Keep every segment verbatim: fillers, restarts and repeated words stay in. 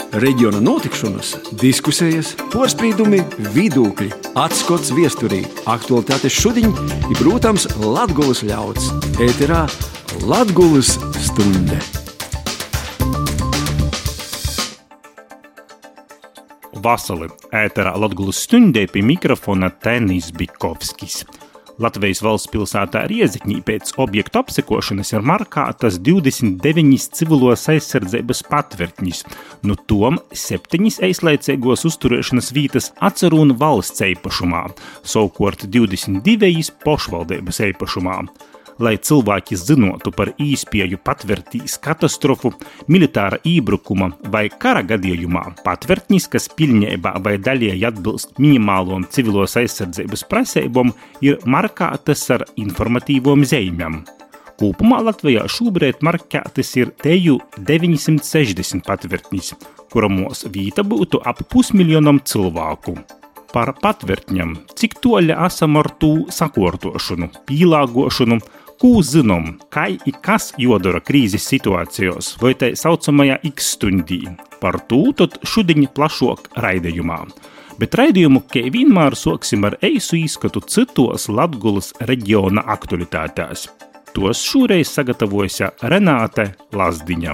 Reģiona notikšanas, diskusijas, porspīdumi, vidūkļi, atskots viesturī, aktualitātes šudiņ i, protams, Latgulas ļauds. Ēterā Latgulas stunde. Vasali, ēterā Latgulas stundē pie mikrofona Tenis Bikovskis. Latvijas valsts pilsētā Riezikņī pēc objektu apsekošanas ir markātas divdesmit deviņas civilos aizsardzības patvērtņas, no tom septiņas aizlaicīgos uzturēšanas vītas atcerūna valsts eipašumā, savukārt divdesmit divas pošvaldības eipašumā. Lai cilvēki zinotu par īspēju patvērtīs katastrofu, militāra ībrukuma vai kara gadījumā, patvērtnis, kas pilnībā vai daļēji atbilst minimālom civilos aizsardzības prasībām, ir markātas ar informatīvom zīmēm. Kopumā Latvijā šobrīd markētas ir teju deviņsimt sešdesmit patvērtnis, kuramos vīta būtu ap pusmiljonam cilvēku. Par patvērtņam, cik toļi esam ar tū sakortošanu, pīlāgošanu, ko zinām, kai i kas jodara krīzes situācijos vai tai saucamajā X stundī. Par tū tad šudiņ plašok raidījumā. Bet raidījumu, kā vienmēr, soksim ar eisu īskatu citos Latgulas reģiona aktualitātēs. Tos šoreiz sagatavoja Renāte Lazdiņa.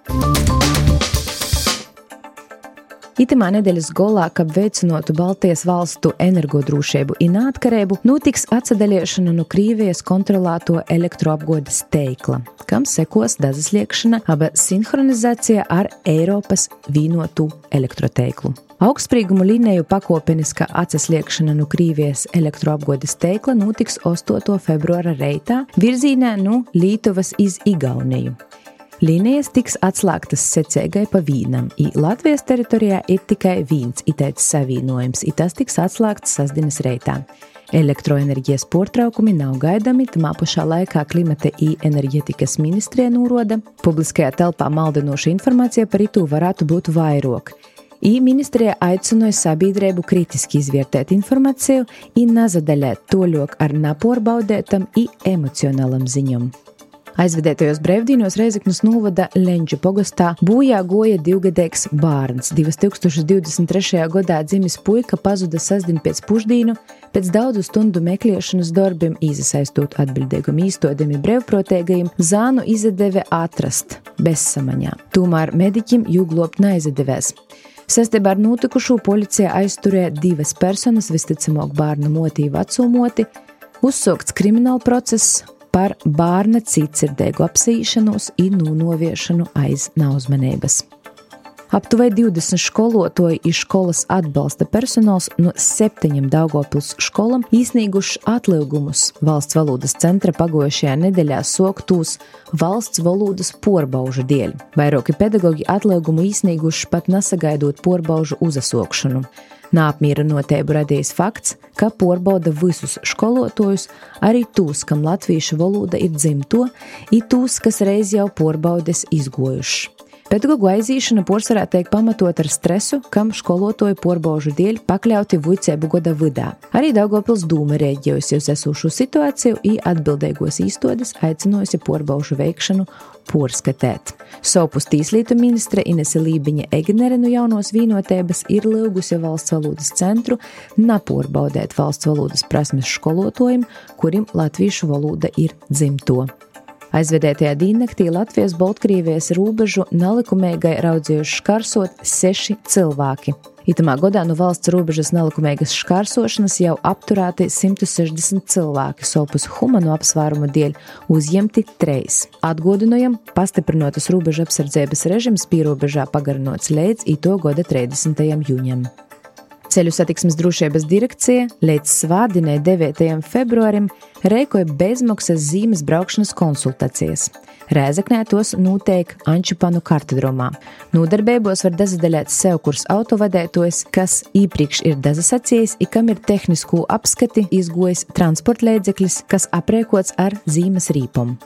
Itamā nedēļas golā, kab veicinotu Baltijas valstu energodrūšību i neatkarību, notiks atsadaliešana no Krīvijas kontrolēto elektroapgādes teikla, kam sekos dazasliekšana aba sinhronizācija ar Eiropas vīnotu elektroteiklu. Augstsprīgumu līniju pakopeniska atsasliekšana no Krīvijas elektroapgādes teikla notiks astoto februāra reitā virzīnē no Lietuvas iz Igauniju. Līnijas tiks atslēgtas secīgai pa vīnam, i Latvijas teritorijā ir tikai viens itaids savīnojums, i tas tiks atslēgts sasdienas reitā. Elektroenerģijas portraukumi nav gaidami, tamā pašā laikā klimata i enerģetikas ministrija nūroda. Publiskajā telpā maldinoša informācija par itū varētu būt vairāk. I ministrija aicinoja sabiedrību kritiski izvērtēt informāciju i nazadaļēt toļok ar naporbaudētam i emocionālam ziņam. Aizvedētajos brevdīnos Reizeknas novada Leņģu pogostā bojā goja divgadīgs bārns. divas tūkstoši divdesmit trešajā gadā dzimis puika pazuda sasdien pēc pušdīnu, pēc daudzu stundu meklēšanas darbiem izasaistot atbildīgum īstodami brevproteigajiem, zānu izadeve atrast bezsamaņā. Tomēr mediķim jū globt naizadevēs. Sastībā ar notikušo policija aizturēja divas personas, visticamāk bārna motī vecumoti, uzsākts krimināla process par bārna cītsirdēgu apsīšanos i nūnoviešanu aiz nauzmanības. Aptuveni divdesmit skolotoji i skolas atbalsta personāls no septiņiem Daugavpils školam īsnīguši atlīgumus valsts valodas centra pagojušajā nedēļā soktūs valsts valodas porbaužu dēļ. Vairāki pedagoģi atlīgumu īsnīguši pat nesagaidot porbaužu uzasokšanu. Nāpmierinotību radījis fakts, ka porbauda visus skolotojus, arī tūs, kam latviešu valoda ir dzimto, i tūs, kas reiz jau porbaudes izgojuši. Pedagogu aizīšana porsvarā tiek pamatot ar stresu, kam skolotoju porbaužu dēļ pakļauti vuicēbu goda vidā. Arī Daugavpils dūme rēģējusi uz esošu situāciju i atbildīgos īstodes aicinojusi porbaužu veikšanu porskatēt. Sopus tīslietu ministre Inese Lībiņa Egnere no Jaunos Vīnotēbas ir lūgusi valsts valodas centru naporbaudēt valsts valodas prasmes skolotojiem, kurim latviešu valoda ir dzimto. Aizvedētajā dīnaktī Latvijas Baltkrievijas rūbežu nelikumīgai raudzējuši škarsot seši cilvēki. Itamā godā no valsts robežas nelikumīgas škarsošanas jau apturēti simt sešdesmit cilvēki, sopus humanu apsvērumu dēļ uzņemti treis. Atgādinojam, pastiprinotas robežu apsardzības režims pīrobežā pagarinots līdz ito goda trīsdesmitajam jūņam. Ceļu satiksmes drošības direkcija līdz svārdinai devītajam februārim reikoja bezmaksas zīmes braukšanas konsultācijas. Rēzeknē tos noteik Ančupanu kartodromā. Nodarbībos var dazadaļēt sev kurs autovadētojs, kas īpriekš ir dazasacījis i kam ir tehnisku apskati izgojis transportlēdzeklis, kas aprēkots ar zīmes rīpom.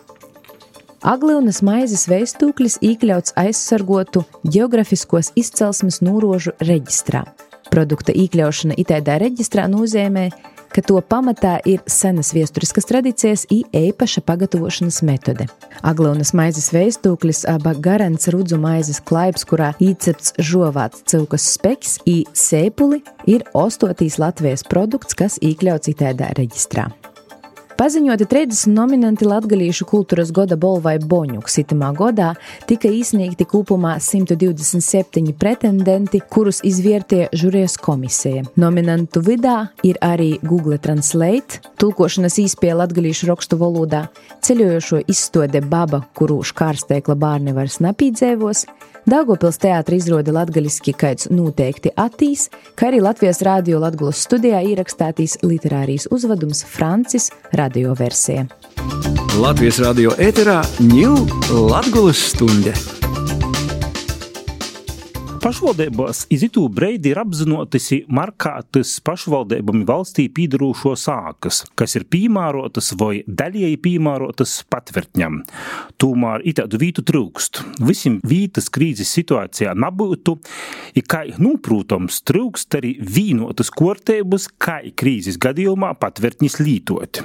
Aglyunas maizes veistūklis īkļauts aizsargotu geografiskos izcelsmes nūrožu reģistrā. Produkta īkļaušana itaidā reģistrā nozīmē, ka to pamatā ir senas viesturiskas tradīcijas i eipaša pagatavošanas metode. Aglaunas maizes veistūklis aba garants rudzu maizes klaips, kurā īcepts žovāts cilkas speks i sēpuli ir ostotīs Latvijas produkts, kas īkļauts itēdā reģistrā. Paziņoti trīsdesmit nominanti latgalīšu kultūras goda bolvai Boņuks. Itamā godā tika izsniegti kopumā simt divdesmit septiņi pretendenti, kurus izvērtēja žurijas komisija. Nominantu vidā ir arī Google Translate, tulkošanas īspēja latgalīšu rakstu valodā, ceļojošo izstode Baba, kuru škārsteikla bārni vairs napīdzēvos, Daugavpils teātra izrode latgaliski kaids noteikti attīs, kā arī Latvijas radio Latgulas studijā ierakstātīs literārijas uzvadums Francis radio versija. Latvijas radio ēterā ņū Latgulas stunde. Pašvaldībās iz itū breidi ir apzinotas i markātas pašvaldībami valstī pīdarūšo sākas, kas ir pīmārotas vai daļēji pīmārotas patvertņam. Tūmēr itādu vītu trūkst. Visim vītas krīzes situācijā nabūtu, i kai, nu, prūtams, trūkst arī vīnotas korteibas, kai krīzes gadījumā patvertņis lītot.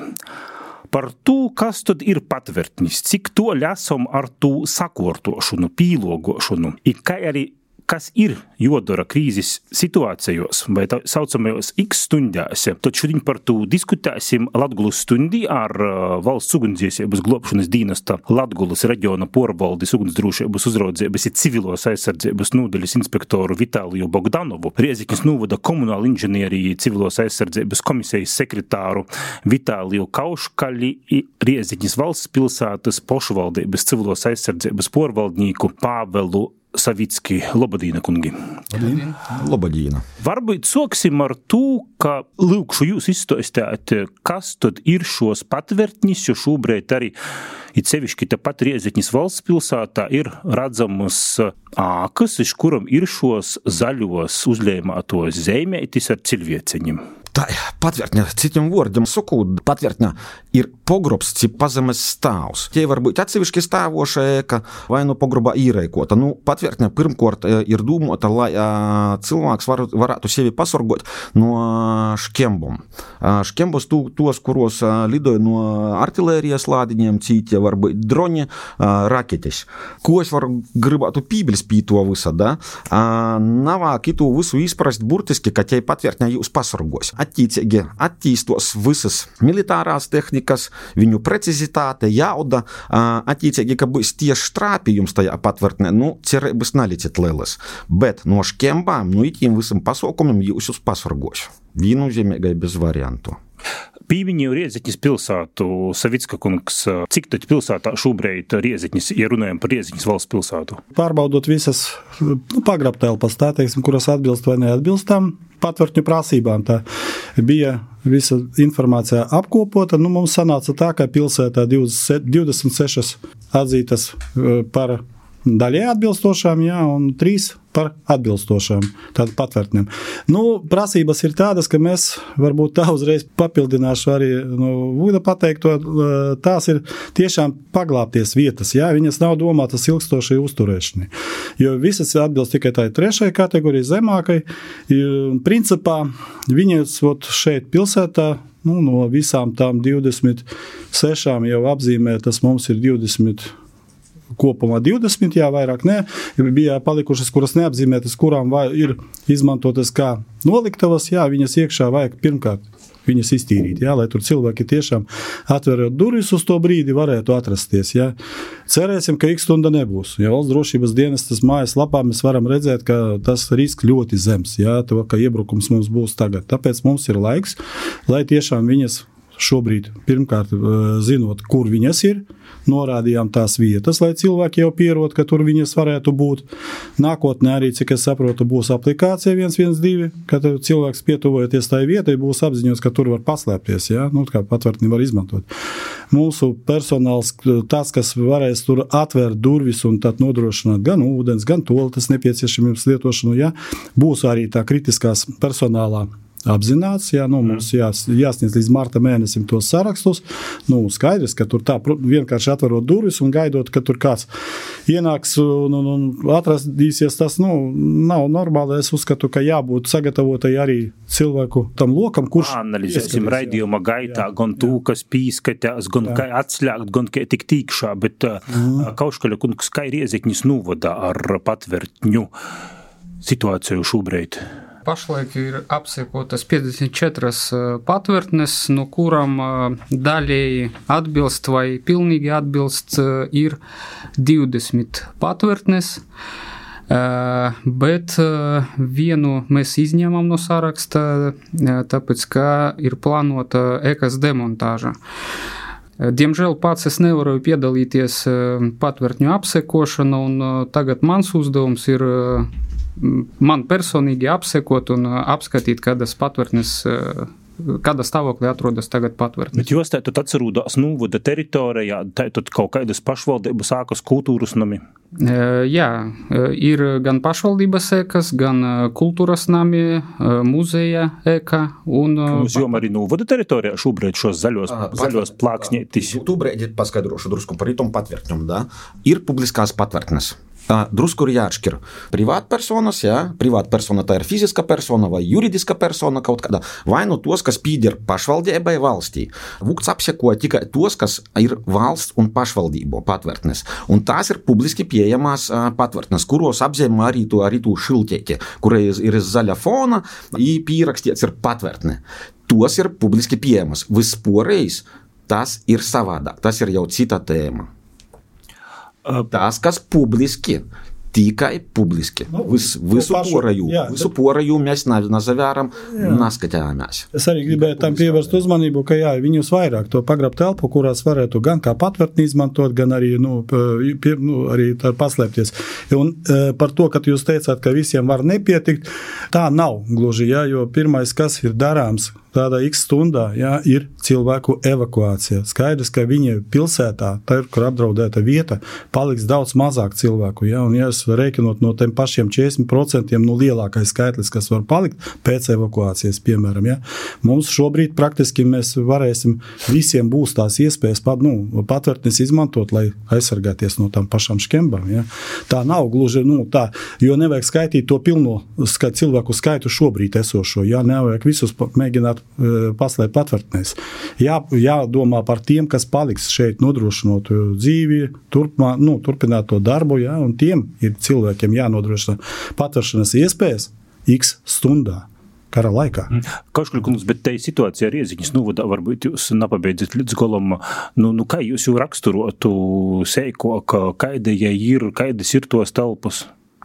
Par to, kas tad ir patvertnis, cik to ļasom ar to sakortošanu, pīlogošanu, i kai arī kas ir jodara krīzes situācijos vai tā saucamajos X stundās. Tad šodien par to diskutēsim Latgulas stundī ar valsts ugunsdziesības globšanas dienesta Latgulas reģiona porvaldes ugunsdrošības uzraudzības i civilos aizsardzības nodaļas inspektoru Vitāliju Bogdanovu, Rieziknis novada komunāla inženierija civilos aizsardzības komisijas sekretāru Vitāliju Kauškaļi i Rieziknis valsts pilsētas pašvaldības civilos aizsardzības porvaldnieku Pāvelu Savicki. Lobadīna, kungi. Lobadīna. Lobadīna. Varbūt soksim ar to, ka lūkšu jūs izstāstāt, kas tad ir šos patvertņis, jo šobrīd arī it sevišķi tepat Rieziknis valsts pilsētā ir redzamas ākas, iš kuram ir šos zaļos uzļēmātos zeimētis ar cilvieceņiem. Tā patvertņa, citiem vārdiem sakot, patvertņa ir pogrobs, cik pazemes stāvs. Tie var būt atsevišķi stāvoša ēka vai no pogrobā īreikota. Nu, patvertņa pirmkort ir dūmota, lai uh, cilvēks var, varētu sevi pasorgot no škembom. Uh, škembos tu, tos, kuros uh, lidoja no artilērijas lādiņiem, cītie var būt droni, uh, raketes. Ko es varu gribētu pīblis pī to visa, da? Uh, navāk itu visu izprast burtiski, ka tie patvertņa jūs pasorgos. Attīcīgi attīstos visas militārās tehnikas, viņu precizitāte, jauda, attīcīgi, ka būs tieši trāpījums tajā patvertnē, nu, cerības nalicet lielas. Bet no škembām, nu, itīm visam pasaukumam jūs jūs pasorgošu. Viennozīmīgai bez variantu. Pīmiņi Rieziknis pilsētu, Savicka kungs, cik tad pilsētā šobrīd Rieziknis, ja runājam par Rieziknis valsts pilsētu? Pārbaudot visas nu, pagrabtelpas, tā teiksim, kuras atbilst vai neatbilstam patvertņu prasībām, tā bija visa informācija apkopota. Nu, mums sanāca tā, ka pilsētā divdesmit sešas atzītas par daļai atbilstošām, jā, un trīs par atbilstošām tādu patvertņiem. Nu, prasības ir tādas, ka mēs varbūt tā uzreiz papildināšu arī no Vuda pateikto, tās ir tiešām paglāpties vietas, jā, viņas nav domātas ilgstošai uzturēšanai, jo visas atbilst tikai tai trešai kategorijai zemākai. Principā viņas ot, šeit pilsētā, nu, no visām tām divdesmit sešām jau apzīmētas mums ir divdesmit kopumā divdesmit, jā, vairāk ne, bija palikušas, kuras neapzīmētas, kurām vai, ir izmantotas kā noliktavas, jā, viņas iekšā vajag pirmkārt viņas iztīrīt, jā, lai tur cilvēki tiešām atverot durvis uz to brīdi varētu atrasties, jā. Cerēsim, ka X stunda nebūs, ja valsts drošības dienestas mājas lapā mēs varam redzēt, ka tas risks ļoti zems, jā, to, ka iebrukums mums būs tagad. Tāpēc mums ir laiks, lai tiešām viņas šobrīd, pirmkārt, zinot, kur viņas ir, norādījām tās vietas, lai cilvēki jau pierod, ka tur viņas varētu būt. Nākotnē arī, cik es saprotu, būs aplikācija viens viens divi, kad cilvēks pietuvojoties tai vietai, būs apziņots, ka tur var paslēpties, jā, nu, kā patvertni var izmantot. Mūsu personāls, tas, kas varēs tur atvērt durvis un tad nodrošināt gan ūdens, gan toaletes nepieciešamības lietošanu, jā, būs arī tā kritiskās personālā apzināts, jā, nu, mums jās, jāsniedz līdz marta mēnesim tos sarakstus, nu, skaidrs, ka tur tā vienkārši atverot durvis un gaidot, ka tur kāds ienāks un, un, un atradīsies, tas, nu, nav normāli, es uzskatu, ka jābūt sagatavotai arī cilvēku tam lokam, kurš... Analizēsim raidījuma gaitā, jā, gan tū, kas pīskatās, gan jā. Kā atslēgt, gan kā tik tīkšā, bet mm. Kauškaļa kungs, kā ir Rieziknis nūvadā ar patvertņu situāciju šobrīd? Pašlaik ir apsekotas piecdesmit četras patvertnes, no kuram daļēji atbilst vai pilnīgi atbilst ir divdesmit patvertnes, bet vienu mēs izņemam no saraksta, tāpēc, ka ir plānota ekas demontāža. Diemžēl pats es nevaru piedalīties patvertņu apsekošanu, un tagad mans uzdevums ir man personīgi apsekot un apskatīt, kādas patvertnes, kādā stāvoklī atrodas tagad patvertnes. Bet jūs tātad atcerūdās nūvada teritorijā, tātad kaut kādas pašvaldības ēkas kultūras nami? Jā, ir gan pašvaldības ēkas, gan kultūras nami, muzeja ēka un... Jūs jom arī nūvada teritorijā šobrīd šos zaļos, Aha, zaļos plāksņietis? Tūbrēd paskaidrošu drusku par itom patvertņum, da? Ir publiskās patvertnes. Drusku ir jāatšķir. Privātpersonas, jā, privātpersona tā ir fiziska persona vai juridiska persona kaut kāda, vai nu tos, kas pīder pašvaldībai valstī. Vukts apsekoja tikai tos, kas ir valsts un pašvaldību patvertnes. Un tās ir publiski pieejamās patvertnes, kuros apzīmē arī to, arī to šiltēti, kura ir zaļa fona, i pīrakstīts ir patvertne. Tos ir publiski pieejamas. Vispārējais tas ir savādāk, tas ir jau cita tēma. Tās, kas publiski, tikai publiski. Nu, Vis, visu pašu, poraju, jā, visu poraju mēs nazavēram, naskatījāmies. Es arī gribēju tam pievērst uzmanību, ka jā, viņus vairāk to pagrabt telpu, kurās varētu gan kā patvertni izmantot, gan arī, nu, pie, nu, arī tā paslēpties. Un par to, ka jūs teicāt, ka visiem var nepietikt, tā nav gluži, jā, jo pirmais, kas ir darāms, tādā X stundā, jā, ir cilvēku evakuācija. Skaidrs, ka viņi pilsētā, tā ir, kur apdraudēta vieta, paliks daudz mazāk cilvēku, jā, un ja es reikinot no tiem pašiem četrdesmit procentiem, nu lielākais skaitlis, kas var palikt pēc evakuācijas, piemēram, jā. Mums šobrīd praktiski mēs varēsim, visiem būs tās iespējas pat, nu, patvertnes izmantot, lai aizsargāties no tām pašām škembām, jā. Tā nav gluži, nu, tā, jo nevajag skaitīt to pilno skat, cilvēku skaitu šobrīd esošo, jā, nevajag visus mēģināt paslēpt patvertnēs. Jā, jādomā par tiem, kas paliks šeit nodrošinot dzīvi, turpmā, nu, turpināt to darbu, jā, un tiem ir cilvēkiem jānodrošina patveršanas iespējas X stundā. Kara laikā. Kauškaļkungs, bet te situācija ar Rieziņas novadā varbūt jūs napabeidzat līdz golam, nu, nu kā jūs jau raksturotu seiko, ka kaida ir, kaidas ir tos telpas?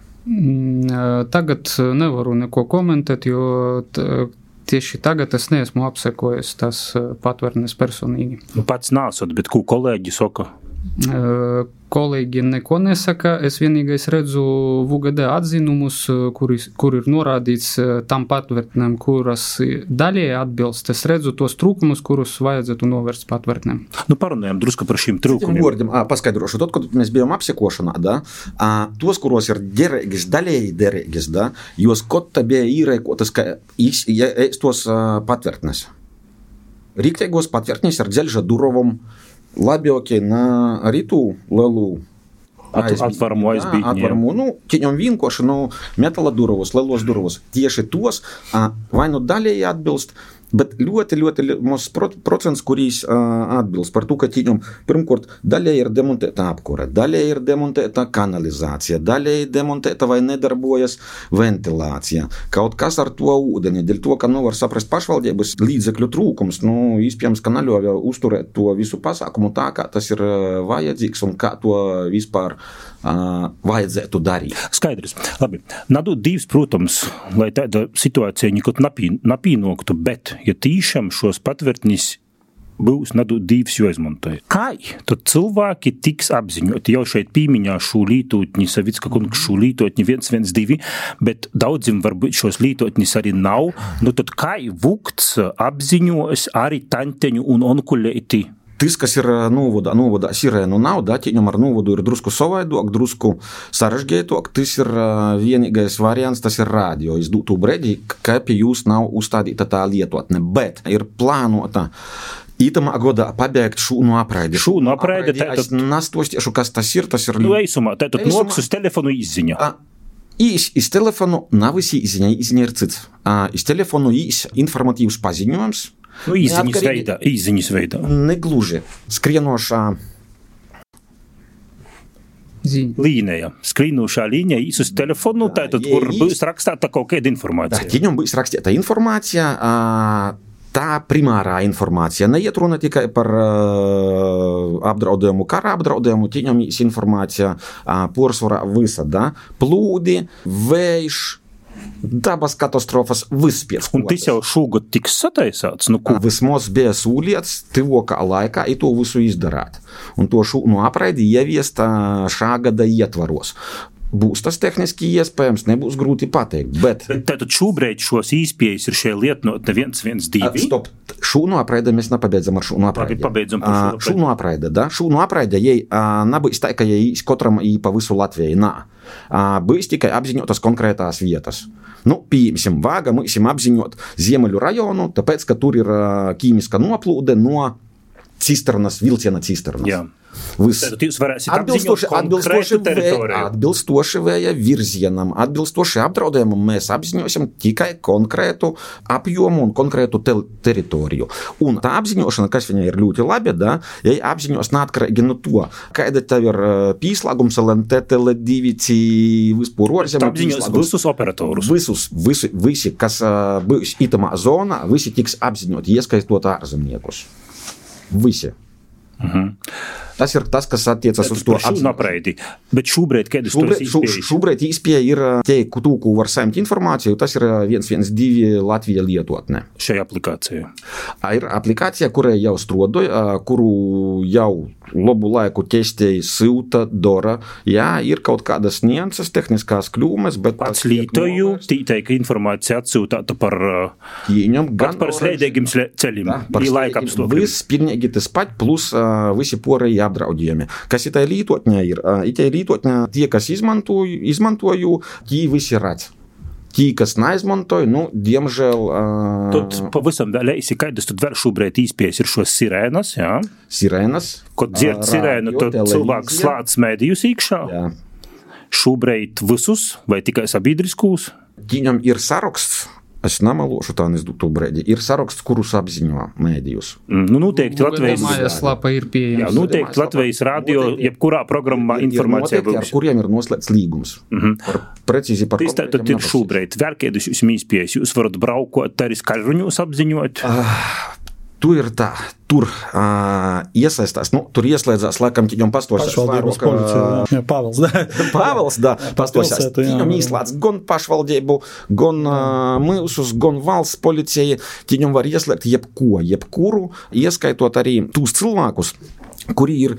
Tagad nevaru neko komentēt, jo t- tieši tagad es neesmu apsekojis tās patvertnes personīgi. Nu, pats nāsot, bet ko kolēģi saka? Kolēģi neko nesaka, es vienīgais redzu V G D atzinumus, kur, kur ir norādīts tam patvertnēm, kuras daļēji atbilst. Es redzu tos trūkumus, kurus vajadzētu novērst patvertnēm. Nu, parunājam drusku par šīm trūkumiem. Vārdiem, paskaidrošu, tad, kad mēs bijām apsekošanā, da, tos, kuros ir derīgis, daļēji derīgis, da, jos kot bija īrēkotas, ka tos patvertnes. Rīkteigos patvertnes ar dzeļža durovom, labākie na arī tū lielu atvarumu aizbītņiem. Atvarumu, nu, ķiņom vienkoši, nu, metala durovos, lielos durovos. Tieši tos vai nu daļēji atbilst, bet ļoti, ļoti maz procents, kurīs atbilst par to, ka ķiņom pirmkort daļēji ir demontēta apkure, daļēji ir demontēta kanalizācija, daļēji demontēta vai nedarbojas ventilācija. Kaut kas ar to ūdeni, dēļ to, ka nu var saprast pašvaldības līdzekļu trūkums, nu, iespējams, ka naļovja uzturēt to visu pasākumu tā, kā tas ir vajadzīgs un kā to vispār uh, vajadzētu darīt. Skaidrs. Labi. Nadot divs, protams, lai tāda situācija nekot napī, napīnoktu, bet ja tīšām šos patvertnis būs nadot divs jo izmantoja. Kā tad cilvēki tiks apziņoti? Jau šeit pīmiņā šo lītotņi, Savicka kungs šo lītotņi viens viens divi, bet daudzim varbūt šos lītotņis arī nav. Nu tad kā vukts apziņos arī tanteņu un onkuļēti Tas, kas ir novodā, novodā sirēnu nav, da, tīņam ar novodu ir drusku savaidok, drusku sarežģētok, tas ir vienīgais variants, tas ir radio. Es dūtu bredi, ka pie jūs nav uzstādīta tā lietotne, bet ir plānota Itamā godā pabeigt šūnu apraidi. Šūnu apraidi, tātad... Es nastostiešu, kas tas ir, tas ir... Nu, eisumā, tātad noks uz telefonu izziņa. Īs iz telefonu nav visi izziņa, izziņa ir cits. Iz telefonu īs informatīvs paziņojums. Nu, izziņas veidā, izziņas veidā. Negluži. Skrienošā Ziņa. Līnija. Skrienošā līnija īs uz telefonu, tātad, kur būs rakstāta kaut kāda informācija. Tīņam būs rakstīta informācija, tā primārā informācija. Neiet runa tikai par apdraudējumu, kara apdraudējumu, tīņam īs informācija porsvarā visa, da? Plūdi, vējš, dabas katastrofas vispēc. Un tas jau šogad tiks sataisāts? Nu, ko? Vismaz bija sūliets tivokā laikā i to visu izdarāt. Un to šūnu apraidi ieviest šā gada ietvaros. Būs tas tehniski iespējams, nebūs grūti pateikt, bet... Bet tātad šobrīd šos īspējas ir šie lietnotne viens viens divi? Stop, šūnu apraide mēs nepabeidzam ar šūnu apraide. Pabeidzam par šūnu apraide. Šūnu apraide, da? Šūnu apraide, jei nebūs tā, ka jei kotram i pa visu Latviju, nā. Būs tikai apziņotas konkrētās vietas. Nu, pieņemsim, vāga, mūsim apziņot Ziemeļu rajonu, tāpēc, ka tur ir ķīmiska noplūde no cisternas, vilciena cisternas. Jā. Vis... Tad jūs varēsiet apziņot konkrētu teritoriju. Atbilstoši vēja virzienam, atbilstoši apdraudējumam mēs apziņosim tikai konkrētu apjomu un konkrētu te teritoriju. Un tā apziņošana, kas viņai ir ļoti labi, da, ja apziņos neatkarīgi no to, kāda tev ir pīslāgums L N T, Tele divi, vispār orzemē pīslāgums. Visus operatorus. Visus, visi, visi, kas būs itamā zonā, visi tiks apziņot, ieskaitot ārzemniekus. Visi. Uh-huh. Tas ir tas, kas attiecas uz to apziņu. Bet šobrīd, kādas šobrīd, tos izpējas? Šobrīd izpēja ir tie, tū, ko var saņemt informāciju, tas ir viens viens divi Latvija lietotne. Šajā aplikācijā? Ir aplikācija, kurai jau strodoja, kuru jau labu laiku testēja, silta, dora. Jā, ir kaut kādas nianses, tehniskās kļūmes, bet... Pats lītoju, tīteika informācija atsūtāta par, Ieņem, par, par slēdēgim ceļim, i laika apstākļiem. Viss pilnīgi tas pat, plus visi porēji apdraudījumi. Kas itai lītotņā ir? Itai lītotņā tie, kas izmantoju, izmantoju, tie visi redz. Tie, kas neizmantoju, nu, diemžēl... Uh... Tad pavisam vēl eisi, kādas tad vēl šobrīd īspējas ir šos sirēnas, jā? Sirēnas. Kad dzird sirēnu, tad cilvēks slāc mēdījus īkšā. Jā. Šobrīd visus vai tikai sabiedriskūs? Viņam ir saraksts. Es nemalošu tā nesdūtu brēdi. Ir saraksts, kurus apziņo mēdījus. Mm, nu, noteikti Latvijas... Mājaslapa ir pieejams. Jā, noteikti Latvijas radio, jebkurā programmā informācija būs. Ar kuriem ir noslēgts līgums. Mm-hmm. Par, precīzi par konkrētiem nabasis. Tad ir šobrīd vērkēdus jūs mīspējas. Jūs varat braukot arī skaļruņos apziņot? Uh, tu ir tā. Tur uh, iesaistās, nu, tur ieslēdzās, laikam, ķiņam pastošās Pašvaldības policija, jā, Pāvils, da. Pāvils, da, pastošās. Ķiņam ieslēdz gan pašvaldību, gan uh, mūsus, gan valsts policija, ķiņam var ieslēgt jebko, jebkuru, ieskaitot arī tūs cilvēkus, kuri ir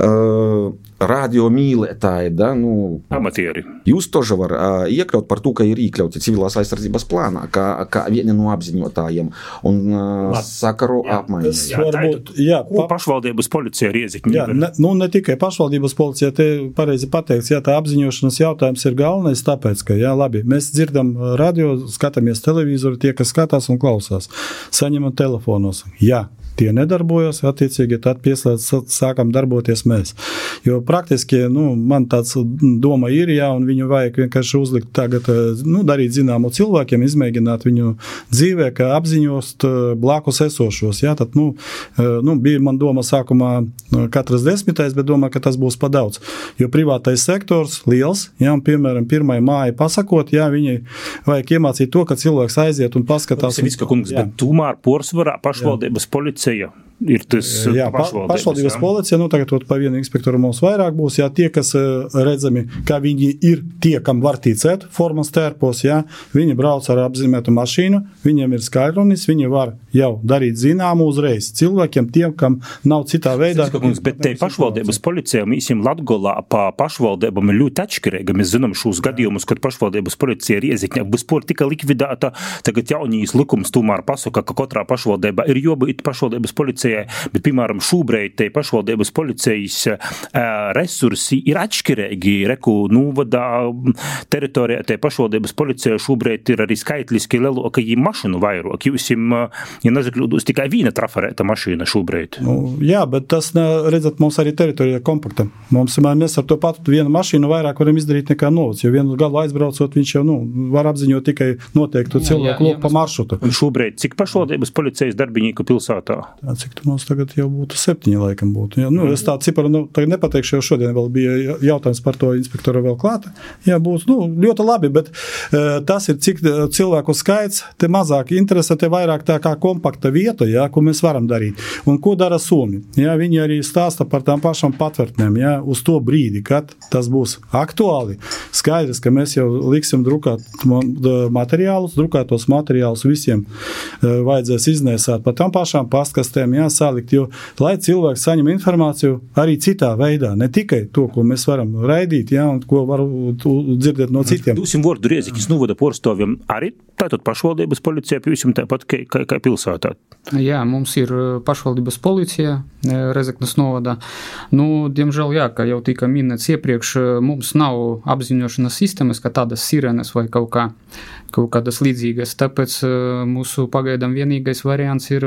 uh, radio mīlētāji, da, nu... Amatieri. Jūs toži var uh, iekļaut par to, ka ir iekļauti civilās aizsardzības plānā, kā, kā vieni no apziņotājiem un uh, sakaru apmaiņai. Varbūt, jā, ko pašvaldības policija ir iezikņība? Jā, ne, nu ne tikai pašvaldības policija, te pareizi pateikts, jā, tā apziņošanas jautājums ir galvenais, tāpēc, ka, jā, labi, mēs dzirdam radio, skatāmies televizoru, tie, kas skatās un klausās, saņemam telefonos, jā. Tie nedarbojas, attiecīgi tad pieslēdz, sākam darboties mēs. Jo praktiski, nu, man tāds doma ir, jā, un viņu vajag vienkārši uzlikt tagad, nu, darīt zināmu cilvēkiem, izmēģināt viņu dzīvē, kā apziņost blakus esošos, jā, tad, nu, nu, bija man doma sākumā katras desmitais, bet domā, ka tas būs pa daudz. Jo privātais sektors liels, jā, un, piemēram, pirmai māja pasakot, jā, viņai vajag iemācīt to, ka cilvēks aiziet un paskatās. Tas ir viska kungs, bet tūmār porsvarā pašvaldības policija ir tas jā, pašvaldības. Pašvaldības policija, nu tagad pa vienu inspektoru mums vairāk būs, jā, tie, kas redzami, kā viņi ir tie, kam var ticēt formas tērpos, jā, viņi brauc ar apzīmētu mašīnu, viņiem ir skaidronis, viņi var jau darīt zināmu uzreiz cilvēkiem, tiem, kam nav citā veidā. Bet te pašvaldības policija, mīsim Latgolā pa pašvaldībām ir ļoti atšķirīga. Mēs zinām šos gadījumus, kad pašvaldības policija ir iezikņa, vispār tika likvidēta, tagad jaunīs likums tomēr pasaka, ka katrā pašvaldībā ir jobūt pašvaldības policija policijai, bet, piemēram, šobrīd te pašvaldības policijas resursi ir atšķirīgi. Reku nūvadā teritorijā te pašvaldības policijai šobrīd ir arī skaitliski lielāka mašinu vairāk. Jūs, ja nezakļūdus, tikai viena trafarēta mašīna šobrīd. Nu, jā, bet tas, redzat, mums arī teritorija kompakta. Mums, mēs ar to patu vienu mašīnu vairāk varam izdarīt nekā novads, jo vienu galu aizbraucot, viņš jau, nu, var apziņot tikai noteiktu cilvēku loku pa maršrutu. Un šobrīd, cik pašvaldības policijas darbinīku pilsētā? Tā, cik tu mums tagad jau būtu septiņi laikam būtu. Jā, nu, es tā ciparu, nu, tagad nepateikšu, jo šodien vēl bija jautājums par to inspektoru vēl klāta. Jā, būtu, nu, ļoti labi, bet uh, tas ir, cik cilvēku skaits, te mazāk interesa, te vairāk tā kā kompakta vieta, jā, ko mēs varam darīt. Un ko dara Somi? Jā, viņi arī stāsta par tām pašām patvērtnēm, jā, uz to brīdi, kad tas būs aktuāli. Skaidrs, ka mēs jau liksim drukāt materiālus, drukātos materiālus visiem vajadzēs iznēsāt pa tām pašām pastkastēm, jā, salikt, jo, lai cilvēks saņem informāciju arī citā veidā, ne tikai to, ko mēs varam raidīt, jā, un ko var dzirdēt no citiem. Dūsim vārdu Rieziknis novada porstoviem arī tātad pašvaldības policija, piesim tāpat kā, kā, kā pilsētā. Jā, mums ir pašvaldības policija Rezeknes novada. Nu, diemžēl, jā, kā jau tika minēts iepriekš, mums nav apziņošanas sistēmas, kā tādas sirenes vai kaut kā, kaut kādas līdzīgas. Tāpēc mūsu pagaidām vienīgais variants ir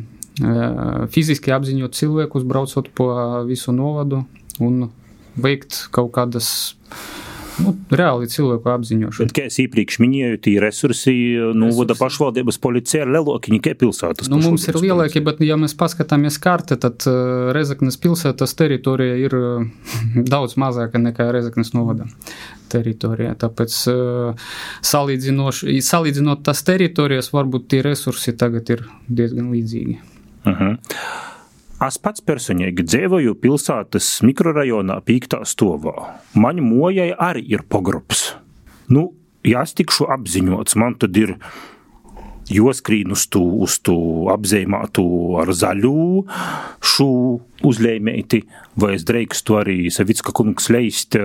fiziski apziņot cilvēkus, braucot pa visu novadu un veikt kaut kādas nu, reāli cilvēku apziņošanu. Bet, kā es iepriekš minēju, tī resursi novada pašvaldības policija ir lielāki nekā pilsētas. Nu, mums ir lielāki, bet ja mēs paskatāmies karte, tad Rezeknes pilsētas teritorija ir daudz mazāka nekā Rezeknes novada teritorija. Tāpēc salīdzinot tās teritorijas, varbūt tie resursi tagad ir diezgan līdzīgi. Uh-huh. Es pats personīgi dzīvoju pilsētas mikrorajonā pīktā stovā. Man mojai arī ir pogrobs. Nu, ja es tikšu apziņots, man tad ir joskrīn uz tu, uz tu apzīmātu ar zaļu šu uzlēmēti, vai es dreikstu arī Savicka kungs leist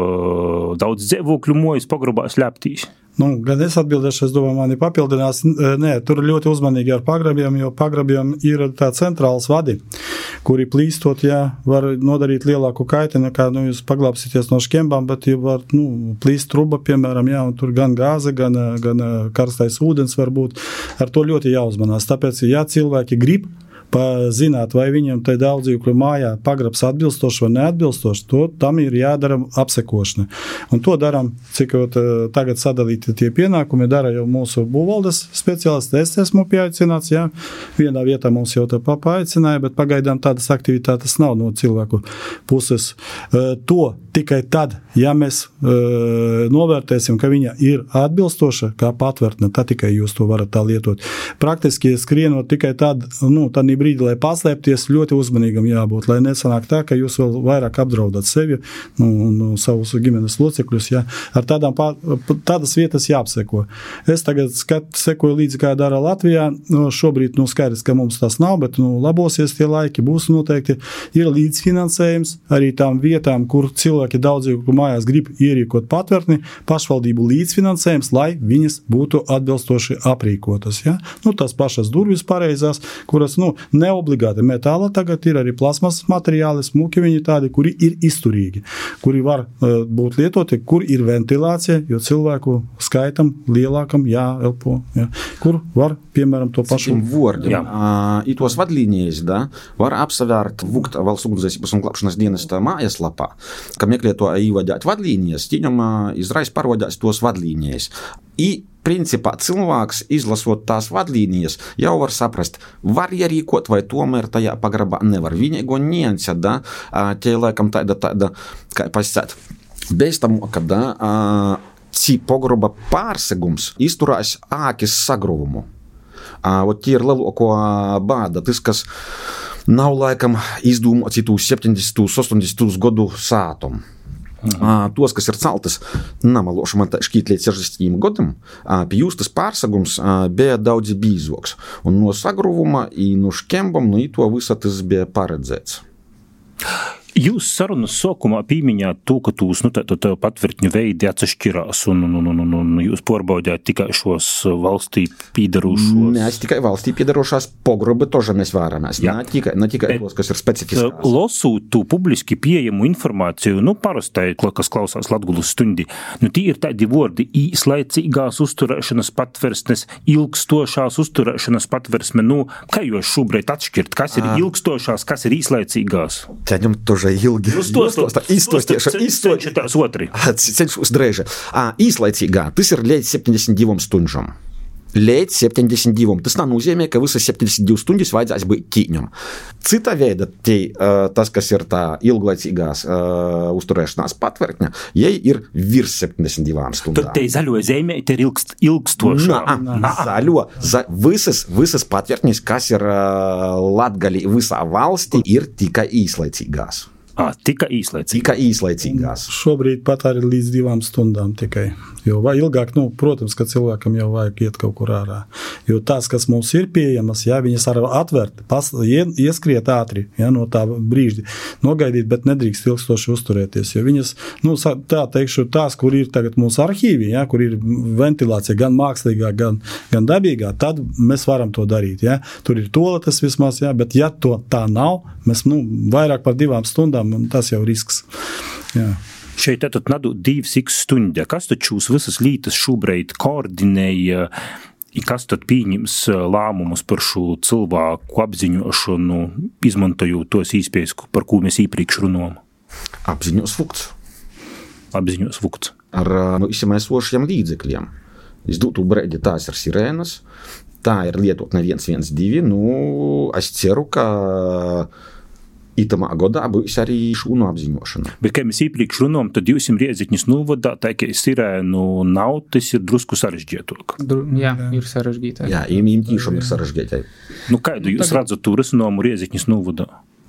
uh, daudz dzīvokļu mojas pogrobā slēptīs. Nu, gan es atbildēšu, es domāju, mani papildinās. Nē, tur ļoti uzmanīgi ar pagrabiem, jo pagrabiem ir tā centrāls vadi, kuri plīstot, jā, var nodarīt lielāku kaiti nekā, nu, jūs paglāpsieties no škembām, bet jau var, nu, plīst truba, piemēram, jā, un tur gan gāze, gan, gan karstais ūdens var būt. Ar to ļoti jāuzmanās. Tāpēc, ja cilvēki grib zināt, vai viņam tai daudzīvokļu mājā pagrabs atbilstoši vai neatbilstoši, to tam ir jādara apsekošana. Un to daram, cik jau tagad sadalīti tie pienākumi, dara jau mūsu būvvaldes speciālisti. Es esmu pieaicināts, jā, vienā vietā mums jau tā papaaicināja, bet pagaidām tādas aktivitātes nav no cilvēku puses. To tikai tad, ja mēs novērtēsim, ka viņa ir atbilstoša kā patvērtne, tad tikai jūs to varat tā lietot. Praktiski skrienot tikai tad, nu, tad brīdi, lai paslēpties, ļoti uzmanīgam jābūt, lai nesanāk tā, ka jūs vēl vairāk apdraudat sevi nu, un savus ģimenes locekļus. Jā. Ar tādām pār, tādas vietas jāapseko. Es tagad skat, sekoju līdzi, kā dara Latvijā. Nu, šobrīd nu, skaidrs, ka mums tas nav, bet nu, labosies tie laiki, būs noteikti. Ir līdzfinansējums arī tām vietām, kur cilvēki daudzīvokļu mājās grib ierīkot patvērtni, pašvaldību līdzfinansējums, lai viņas būtu atbilstoši aprīkotas. Jā. Nu, tās pašas durvis pareizās, kuras, nu, neobligāti metāla, tagad ir arī plasmasas materiāli, smuki viņi tādi, kuri ir izturīgi, kuri var uh, būt lietoti, kur ir ventilācija, jo cilvēku skaitam lielākam jāelpo, jā. Kur var, piemēram, to pašu. Vordiem, uh, i tos vadlīnijas, da, var apsavērt Vukta valsts ugunsdzēsības un glābšanas dienesta mājaslapā, ka meklēto īvadāt vadlīnijas, tīņam uh, izrais parodās tos vadlīnijas. I principā cilvēks, izlasot tās vadlīnijas, jau var saprast, var ierīkot vai tomēr tajā pagrabā nevar. Vienīgo nianse, da, tie laikam tāda, tāda, kā pasakāt, bez tam, ka, da, ci pagraba pārsegums izturās ākis sagruvumu. Ot tie ir lielāko bāda, tas, kas nav laikam izdūmots į tų septyniasdešimtų aštuoniasdešimtų godu sātum. Uh, tos, kas ir celtas namaloši man tā šķīt līdz sešdesmitajam gadam, uh, pie jūs tas pārsagums uh, bija daudz bīzoks. Un no sagruvuma i no škembam, nu, i to visa tas bija paredzēts. Jūs sarunas sākumā pīmiņāt to, ka tūs, nu, tā, tā patvirtņu veidi atsašķirās un, un, un, un, un jūs porbaudījāt tikai šos valstī pīdarošos. Mēs tikai valstī pīdarošās pogrobi toža mēs vāramās. Ne tikai, ne tikai tos, kas ir specifiskās. Losūt tu publiski pieejamu informāciju, nu, parastai, kas klausās Latgulas stundi, nu, tī ir tādi vordi īslaicīgās uzturēšanas patversmes, ilgstošās uzturēšanas patversme, nu, kā jūs šobrīd atšķirt, kas ir ilgstošās, kas ir īslaicīgās? Ceņam toža ilgi. Nu, stosta, izstostieša, izstostieša otri. Ceņš uzdreiža. Īslaicīgā, tas ir līdz septiņdesmit divām stundžam. Līdz septiņdesmit divām. Tas nenozīmē, ka visas septiņdesmit divas stundas vajadzēs būt tīņam. Cita veida, tie, tas, kas ir tā ilglaicīgās uh, uzturēšanās patvertņa, jai ir virs septiņdesmit divām stundām. Tad te zaļo zemēte ir ilgst, ilgstošā. Nā, nā. Zaļo, za, visas, visas patvertņas, kas ir uh, Latgali visā valstī, ir tikai īslaicīgās. À, tikai īslaicīgās. Tikai īslaicīgās. Šobrīd pat arī līdz divām stundām tikai. Jo vai ilgāk, nu, protams, ka cilvēkam jau vajag iet kaut kur ārā. Jo tās, kas mums ir pieejamas, jā, viņas var atvērt, pas, ieskriet ātri, jā, no tā brīža, nogaidīt, bet nedrīkst ilgstoši uzturēties. Jo viņas, nu, tā teikšu, tās, kur ir tagad mūsu arhīvi, jā, kur ir ventilācija gan mākslīgā, gan, gan dabīgā, tad mēs varam to darīt, jā. Tur ir toaletes vismaz, jā, bet ja to tā nav, mēs, nu, vairāk par divām stundām, un tas jau risks, jā. Šeit tad nadot divas x stundas. Kas tad šūs visas lītas šobrīd koordinēja, kas tad pieņems lēmumus par šo cilvēku apziņošanu, izmantojot tos īspējas, par ko mēs īpriekš runājam? Apziņos fukts. Apziņos fukts. Ar nu, izsamaisošiem līdzekļiem. Es dūtu breidi tās ir sirēnas, tā ir lietot ne viens viens divi, nu, es ceru, ka itamā godā būs arī šūnu apziņošana. Bet, kā mēs īpriekš runājam, tad jūs jums Riedzeknis novadā, tā kā sirēnu nav, tas ir drusku sarežģietok. Jā, ir sarežģītāk. Jā, им tīšām ir sarežģītāk. Nu, kādu jūs Tagad... redzat tu risinājumu Riedzeknis novadā?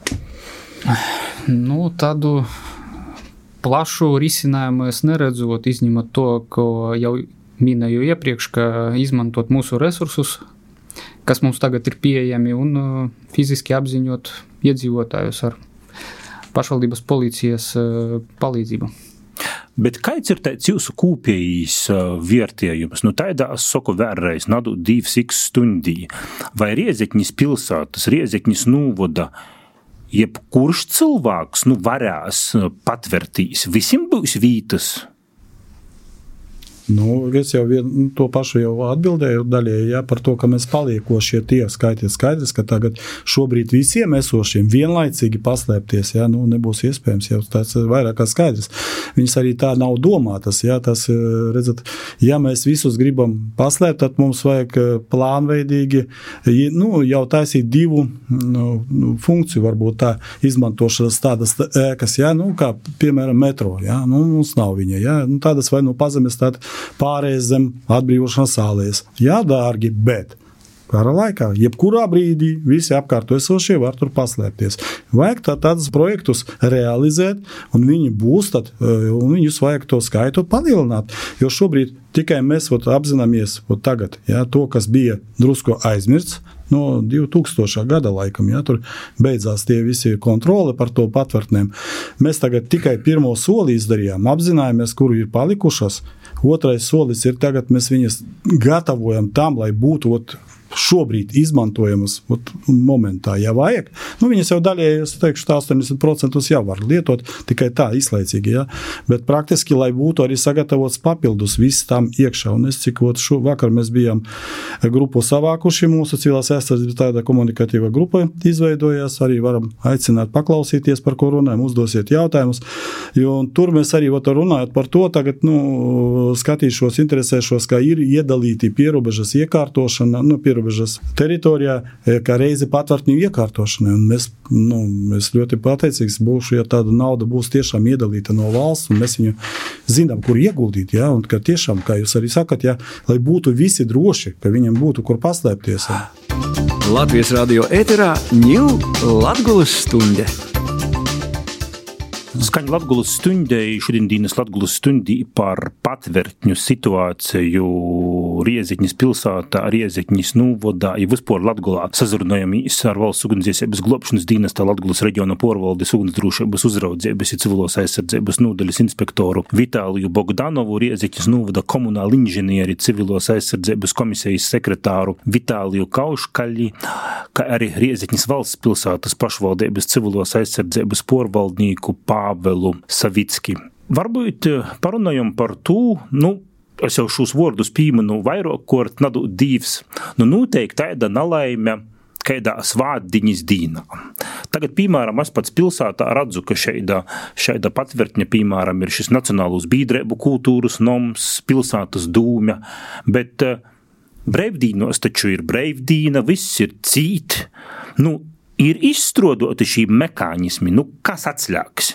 Nu, tādu plašu risinājumu es neredzot, izņemot to, ko jau minēju iepriekš, ka izmantot mūsu resursus, kas mums tagad ir pieejami, un uh, fiziski apziņot iedzīvotājus ar pašvaldības policijas uh, palīdzību. Bet kāds ir tāds jūsu kūpējīs uh, vērtējums? Nu, tādā es saku vēlreiz, nadu divas x stundī. Vai Riedzeknis pilsētas, Riedzeknis novada, jebkurš cilvēks, nu, varēs patvertīs, visiem būs vītas? Nu, es jau vien, to pašu jau atbildēju daļēji, jā, par to, ka mēs paliekošie tie skaitiet skaidrs, ka tagad šobrīd visiem esošiem vienlaicīgi paslēpties, jā, nu, nebūs iespējams, jau tas ir vairāk kā skaidrs. Viņas arī tā nav domātas, jā, tas, redzat, ja mēs visus gribam paslēpt, tad mums vajag plānveidīgi, nu, jau taisīt divu nu, funkciju, varbūt tā izmantošanas tādas ēkas, jā, nu, kā, piemēram, metro, jā, nu, mums nav viņa, jā, nu, tādas vai no pazemes tāda pārējais zem atbrīvošanas sālēs. Jā, dārgi, bet kara laikā, jebkurā brīdī visi apkārt esošie var tur paslēpties. Vajag tā, tādus projektus realizēt, un viņi būs tad, un viņus vajag to skaitu palielināt, jo šobrīd tikai mēs ot, apzināmies ot, tagad, jā, to, kas bija drusku aizmirsts, no divtūkstošā gada laikam, jā, tur beidzās tie visi kontrole par to patvertnēm. Mēs tagad tikai pirmo soli izdarījām, apzinājāmies, kuru ir palikušas. Otrais solis ir tagad, mēs viņas gatavojam tam, lai būtu ot, šobrīd izmantojamas ot, momentā, ja vajag. Nu, viņas jau daļēji, es teikšu, astoņdesmit procenti jau var lietot, tikai tā izlaicīgi, ja. Bet praktiski, lai būtu arī sagatavots papildus viss tam iekšā. Un es cik ot, šo vakar mēs bijām grupu savākuši, mūsu civilās aizsardzības tāda komunikatīva grupa izveidojās, arī varam aicināt paklausīties, par ko runājam, uzdosiet jautājumus, jo tur mēs arī ot, runājot par to, tagad, nu, skatīšos, interesēšos, kā ir iedalīti pierobežas iekārtošana, nu, pierobežas teritorijā, kā reizi patvertņu iekārtošanai. Un mēs, nu, mēs ļoti pateicīgs būšu, ja tāda nauda būs tiešām iedalīta no valsts, un mēs viņu zinām, kur ieguldīt, ja, un ka tiešām, kā jūs arī sakat, ja, lai būtu visi droši, ka viņam būtu, kur paslēpties. Ja. Latvijas radio ēterā ņū Latgulas stunde. Skaņa Latgulas stundei, šodien dīnas Latgulas stundī par patvertņu situāciju Riezeknis pilsātā, Riezeknis nūvodā, ja vispār Latgulā sazrunājamīs ar valsts ugunsdzēsības globšanas dienestā Latgulas reģiona porvaldes ugunsdrošības uzraudzības un civilos aizsardzības nūdaļas inspektoru Vitāliju Bogdanovu, Riezeknis nūvoda komunāli inženieri, civilos aizsardzības komisijas sekretāru Vitāliju Kauškaļi, kā arī Riezeknis valsts pilsātas pašvaldības civilos aizsardzības porvaldnieku Pāvelu Savicki. Varbūt parunājam par to, nu, es jau šos vārdus pīmanu vairāk kort nadu dīvs, nu noteikti tāda nalaime kādā svātdiņas dīnā. Tagad, piemēram, es pats pilsātā redzu, ka šeida, šeida patvertņa, piemēram, ir šis nacionālūs bīdrēbu kultūras noms, pilsātas dūmja, bet breivdīnos taču ir breivdīna, viss ir cīt, nu, ir izstrādāti šī mekānismi, nu, kas atslēgs?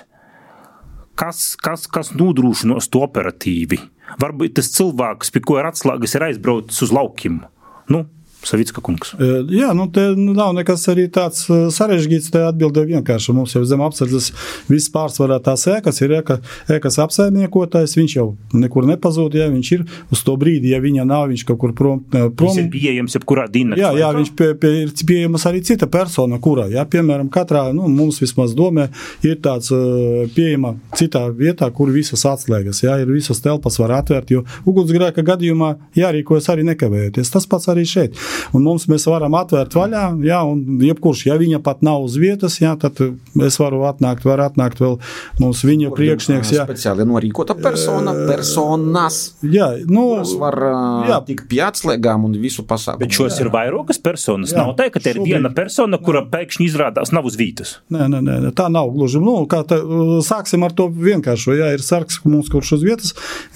Kas, kas, kas nodrošinos to operatīvi? Varbūt tas cilvēks, pie ko ir atslēgas, ir aizbraucis uz laukiem. Nu, Savicka kungs. Jā, nu te nav nekas arī tāds sarežģīts, te atbildē vienkārši. Mums jau zem apsardzes viss pārsvarā tās ēkas ir ēka, ēkas apsaimniekotājs, viņš jau nekur nepazūd, ja viņš ir uz to brīdi, ja viņa nav, viņš kaut kur prom. prom. Viņš ir pieejams jebkurā dienas. Jā, jā, viņš pie, pie, ir pieejams arī cita persona, kurā, jā, piemēram, katrā, nu, mums vismaz domē ir tāds uh, pieejama citā vietā, kur visas atslēgas, jā, ir visas telpas var atvērt, jo ugunsgrēka gadījumā jārīkojas arī nekavējoties. Tas pats arī šeit. Un mums mēs varam atvērt vaļā, jā, un jebkurš, ja viņa pat nav uz vietas, jā, tad es varu atnākt, var atnākt vēl mums viņa Kur priekšnieks, jā. Speciāli norīkota persona, personas, jā, nu, var jā. Tik pie atslēgām un visu pasākumu. Bet šos jā. Ir vairākas personas, jā. Nav tā, ka te ir Šobrīd. Viena persona, kura pēkšņi izrādās nav uz vītas. Nē, nē, nē, tā nav gluži. Nu, kā tā, sāksim ar to vienkāršo, jā, ir sargs mums kurš uz vietas,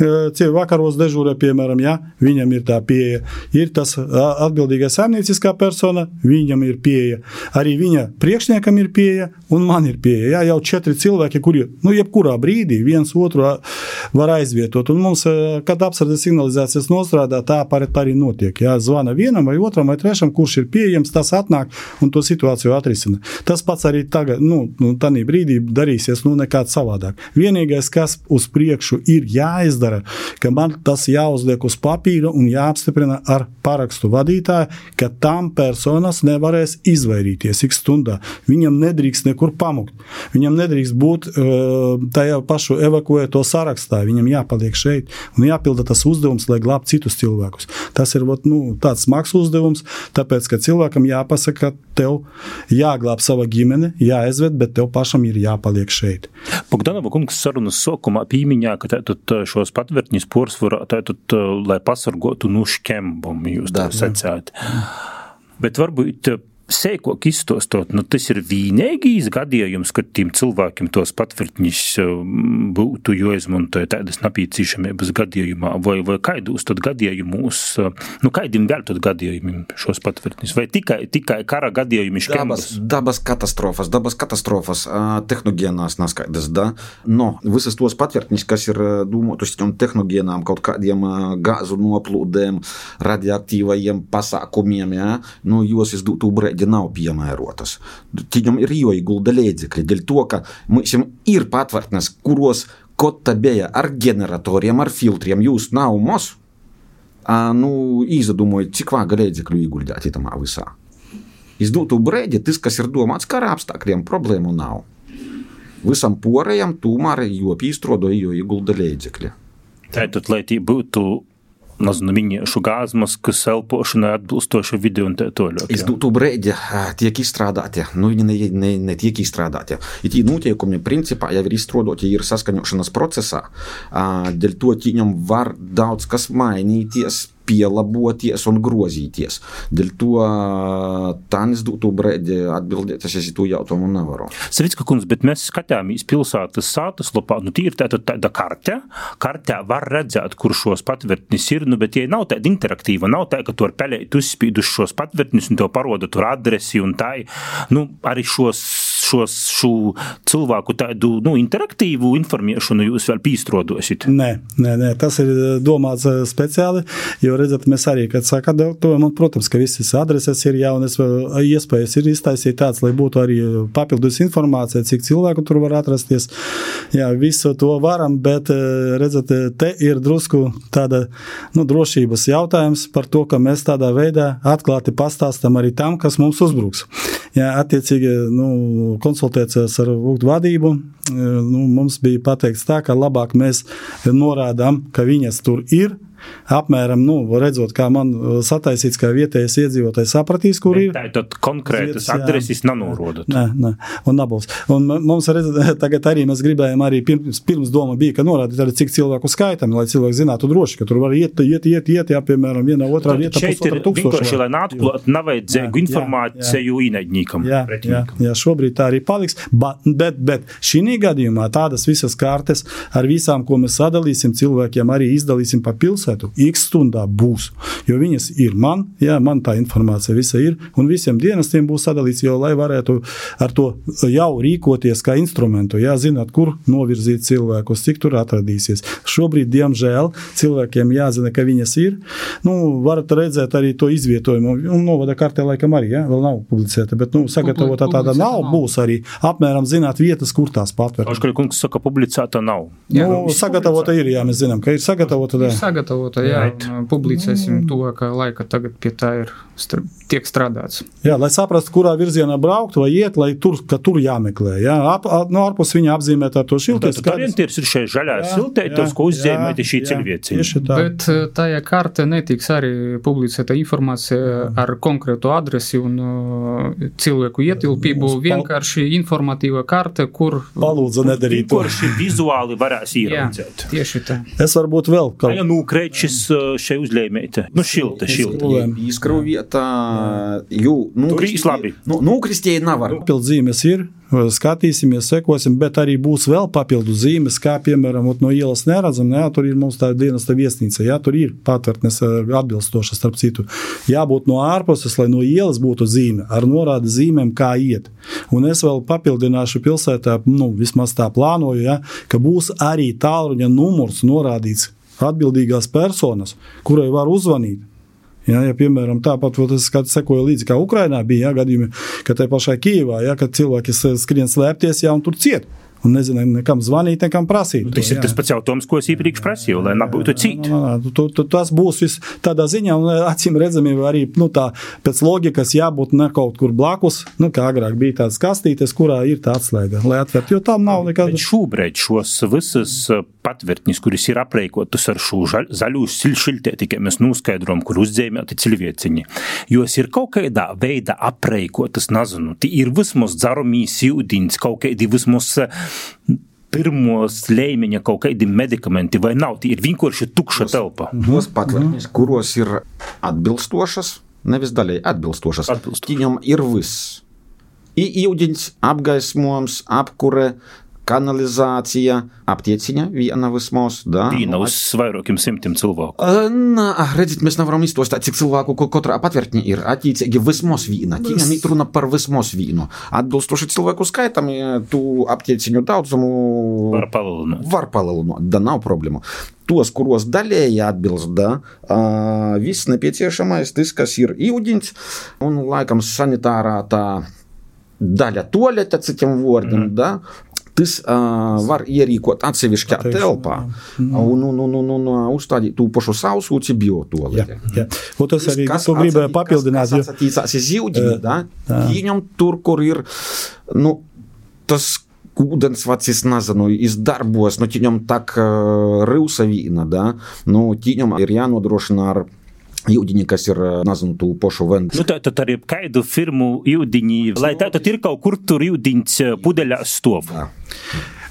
vakaros dežūrē, piemēram, jā, viņam ir tā pieeja, ir tas atbildīgais saimnieciskā persona, viņam ir pieeja. Arī viņa priekšniekam ir pieeja, un man ir pieeja. Jā, jau četri cilvēki, kuri, nu, jebkurā brīdī viens otru var aizvietot. Un mums, kad apsardzes signalizācijas nostrādā, tā arī notiek. Jā, zvana vienam vai otram vai trešam, kurš ir pieejams, tas atnāk un to situāciju atrisina. Tas pats arī tagad, nu, tanī brīdī darīsies, nu, nekāds savādāk. Vienīgais, kas uz priekšu ir jāizdara, ka man tas jāuzliek uz papīra un jāapstiprina ar parakstu vadītāju, ka tam personas nevarēs izvairīties ik stundā. Viņam nedrīkst nekur pamukt. Viņam nedrīkst būt uh, tajā pašu evakuēto sarakstā. Viņam jāpaliek šeit un jāpilda tas uzdevums, lai glābtu citus cilvēkus. Tas ir nu, tāds smags uzdevums, tāpēc, ka cilvēkam jāpasaka, ka tev jāglāb sava ģimene, jāaizved, bet tev pašam ir jāpaliek šeit. Bogdanova kungs sarunas sākumā pīmiņā, ka tātad šos patvertņus porsvarā, tātad, lai pasargotu no škembom, jūs tā secāt. Bet varbūt seikok izstostot, nu tas ir vienīgais gadījums, kad tiem cilvēkiem tos patvertņus būtu jāizmantoja tādas nepieciešamības gadījumā, vai, vai kaidos tad gadījumus, nu kaidim vēl tad gadījumiem šos patvertņus, vai tikai, tikai kara gadījumi škembas? Dabas, dabas katastrofas, dabas katastrofas, tehnogēnās naskaidas, da? No, visas tos patvertņus, kas ir domātus tiem tehnogēnām, kaut kādiem gāzu noplūdēm, radioaktīvajiem pasākumiem, ja? Nu, jūs izdūtu brē nav piemērotas. Viņam ir jāiegulda līdzekļi, dēļ to, ka mums ir patvertnes, kuros kota bija ar generatoriem, ar filtriem, jūs nav mos, nu, izdomājot, cik vāga līdzekļu ieguldāt itamā visā. Izdūtu brēdi, tas, kas ir domāts kara apstākļiem, problēmu nav. Visam porējam tūmār jopīstrodo, jāiegulda līdzekļi. Tātad, lai tī būtu nezinu, viņiešu gāzmaskas, elpošanai atbilstoši vidi un tā toļot. Izdūtu brēdi tiek izstrādāti, nu viņi ne, ne, ne tiek izstrādāti. Ir tī noteikumi principā jau ir izstrādāti, ir saskaņošanas procesā, dēļ to tīņam var daudz kas mainīties, pielaboties un grozīties. Dēļ to tā izdūtu brēdi atbildēt, es esi to jautājumu nevaru. Savicka kungs, bet mēs skatījāmies pilsētas sātaslapā, nu tī ir tāda, tāda kartē, kartē var redzēt, kur šos patvertnis ir, nu, bet ja nav tāda interaktīva, nav tā, ka tu var peļēt uzspīd uz šos patvertnis un tev paroda tur adresi un tā, nu, arī šos šos, šo cilvēku tādu, nu, interaktīvu informēšanu jūs vēl pīstrodosit? Nē, nē, nē, tas ir domāts speciāli, jo redzat, mēs arī, kad sakārtojam, un, protams, ka visas adreses ir jaunas, iespējas ir iztaisīt tāds, lai būtu arī papildus informācija, cik cilvēku tur var atrasties. Jā, visu to varam, bet, redzat, te ir drusku tāda, nu, drošības jautājums par to, ka mēs tādā veidā atklāti pastāstam arī tam, kas mums uzbruks. Jā, attiecīgi, nu, konsultēties ar ugdu vadību, nu, mums bija pateikts tā, ka labāk mēs norādām, ka viņas tur ir, apmēram, nu, redzot, kā man sataisīts, kā vietējais iedzīvotājs sapratīs, kur ir. Tad konkrētas adreses nanorodat. Nē, nē, un nabūs. Un mums, redzat, tagad arī mēs gribējām arī pirms, pirms doma bija, ka norādīt arī, cik cilvēku skaitam, lai cilvēki zinātu droši, ka tur var iet, iet, iet, iet, jā, piemēram, vienā otrā vietā pusotra tūkstoši. Šeit ir vienkārši, lai nātklāt nevajadzēgu informāciju īnaidņīkam. Jā, jā, jā, šobrīd tā arī paliks, bet, bet, bet šī gadījumā tādas visas kartes ar visām, ko mēs sadalīsim cilvēkiem, arī izdalīsim pa pilsētu, X stundā būs, jo viņas ir man, jā, man tā informācija visa ir, un visiem dienestiem būs sadalīts, jo lai varētu ar to jau rīkoties kā instrumentu, jā, zināt, kur novirzīt cilvēkus, cik tur atradīsies. Šobrīd, diemžēl, cilvēkiem jāzina, ka viņas ir, nu, varat redzēt arī to izvietojumu, un novada kartē laikam arī, jā, vēl nav publicēta, bet, nu, sagatavotā tāda nav, būs arī apmēram zināt vietas, kur tās patver. Oškari kungs saka, publicēta nav. Jā, nu, sagatavota ir, jā, mēs zinām, ka ir sagatavota, jā. Sagatavota, jā, un publicēsim to, ka laika tagad pie tā ir, tiek strādāts. Jā, lai saprastu, kurā virzienā braukt vai iet, lai tur, ka tur jāmeklē, jā, ap, no ārpus viņa apzīmēt ar to šiltēs. Tad orientīrs ir šeit žaļās siltētos, ko uzzīmēti šī ceļvieciņa. Bet tajā karte netiks arī publicēta informācija ar konkrētu adresi un uh, cilvēku ietilpību, vienkārši informatīva karte, kur... Palūdza nedarīt to. Vienkārši vizuāli varēs ieraudzēt. Jā, tieši tā. Es varbūt vēl... Ka... Ja nu krečis šeit uzlēmēte. Nu, šilta, šilta. Izkrauvieta, jū, nu, Turīs labi. Nu, nu, kristieji navar. Papildzīmes ir, skatīsimies, sekosim, bet arī būs vēl papildu zīmes, kā, piemēram, no ielas neredzam, jā, tur ir mums tā dienesta viesnīca, jā, tur ir patvērtnes atbilstoša starp citu. Jābūt no ārpuses, lai no ielas būtu zīme, ar norādi zīmēm, kā iet. Un es vēl papildināšu pilsētā, nu, vismaz tā plānoju, jā, ka būs arī tālruņa numurs norādīts atbildīgās personas, kurai var uzvanīt. Ja, ja, piemēram, tāpat, es sekoju līdzi, kā Ukrainā bija, ja, gadījumi, ka tai pašai Kijivā, ja, kad cilvēki skrien slēpties, ja, un tur ciet. Un nezinu, nekam zvanīt, nekam prasīt. Tas ir tas pats jautājums, ko es iepriekš prasīju, lai nebūtu cīt. Tas būs viss tādā ziņā, un acīm redzami arī, nu, tā, pēc loģikas jābūt ne kaut kur blakus, nu, kā agrāk bija tāds kastītes, kurā ir tā atslēga, lai atvērt, jo tam nav nekāda. Bet šobrīd šos visas patvertnis, kuris ir apreikotus ar šo zaļū šiltē, tikai mēs noskaidrojam, kur uzdzēmēti cilvēciņi. Jos ir kaut kādā veidā apreikotas, nezinu, tie ir vismaz dzarumīs ūdens, kaut kādi vismaz pirmos līmeņa kaut kādi medikamenti vai nav, tie ir vienkārši tukša telpa. Tos patvertnis, kuros ir atbilstošas, nevis daļai atbilstošas, viņam ir viss. I ūdens, apgaismojums, apkure, kanalizācija, aptieciņa, viena vismaz, da. Viena uz vairākiem simtiem cilvēku. Nā, redzit, mēs nevaram izstostāt, cik cilvēku katrā patvertņi ir, attiecīgi vismaz viena. Tīņam ir runa par vismaz vienu. Atbilstoši cilvēku skaitam, tu aptieciņu daudzumu var palielināt. Var palielināt, da nav problēmu. Tos, kuros daļēji atbilst, da, viss nepieciešamais, tas, kas ir ūdens, un laikam sanitārā tā daļa toaleta, citiem vārdiem, mm. da, tas uh, var ierīkot atsevišķā telpā un, un, un, un, un uzstādīt tū pašu sausūci biotualeti. Jā, jā. Un tas arī, kas, tu gribēji papildināt. Kas atsatīcās iz ūdeni, da, viņam tur, kur ir, nu, tas ūdens vacis, nezinu, izdarbos, nu, tīņam tak uh, rivsa vīna, da, nu, tīņam ir jānodrošina ar ūdeņi, kas ir, nezinu, tū pošu vendu. Nu, tā tad arī kādu firmu ūdeņi, lai tā tad ir kaut kur tur ūdeņs pudeļā stov. Jā.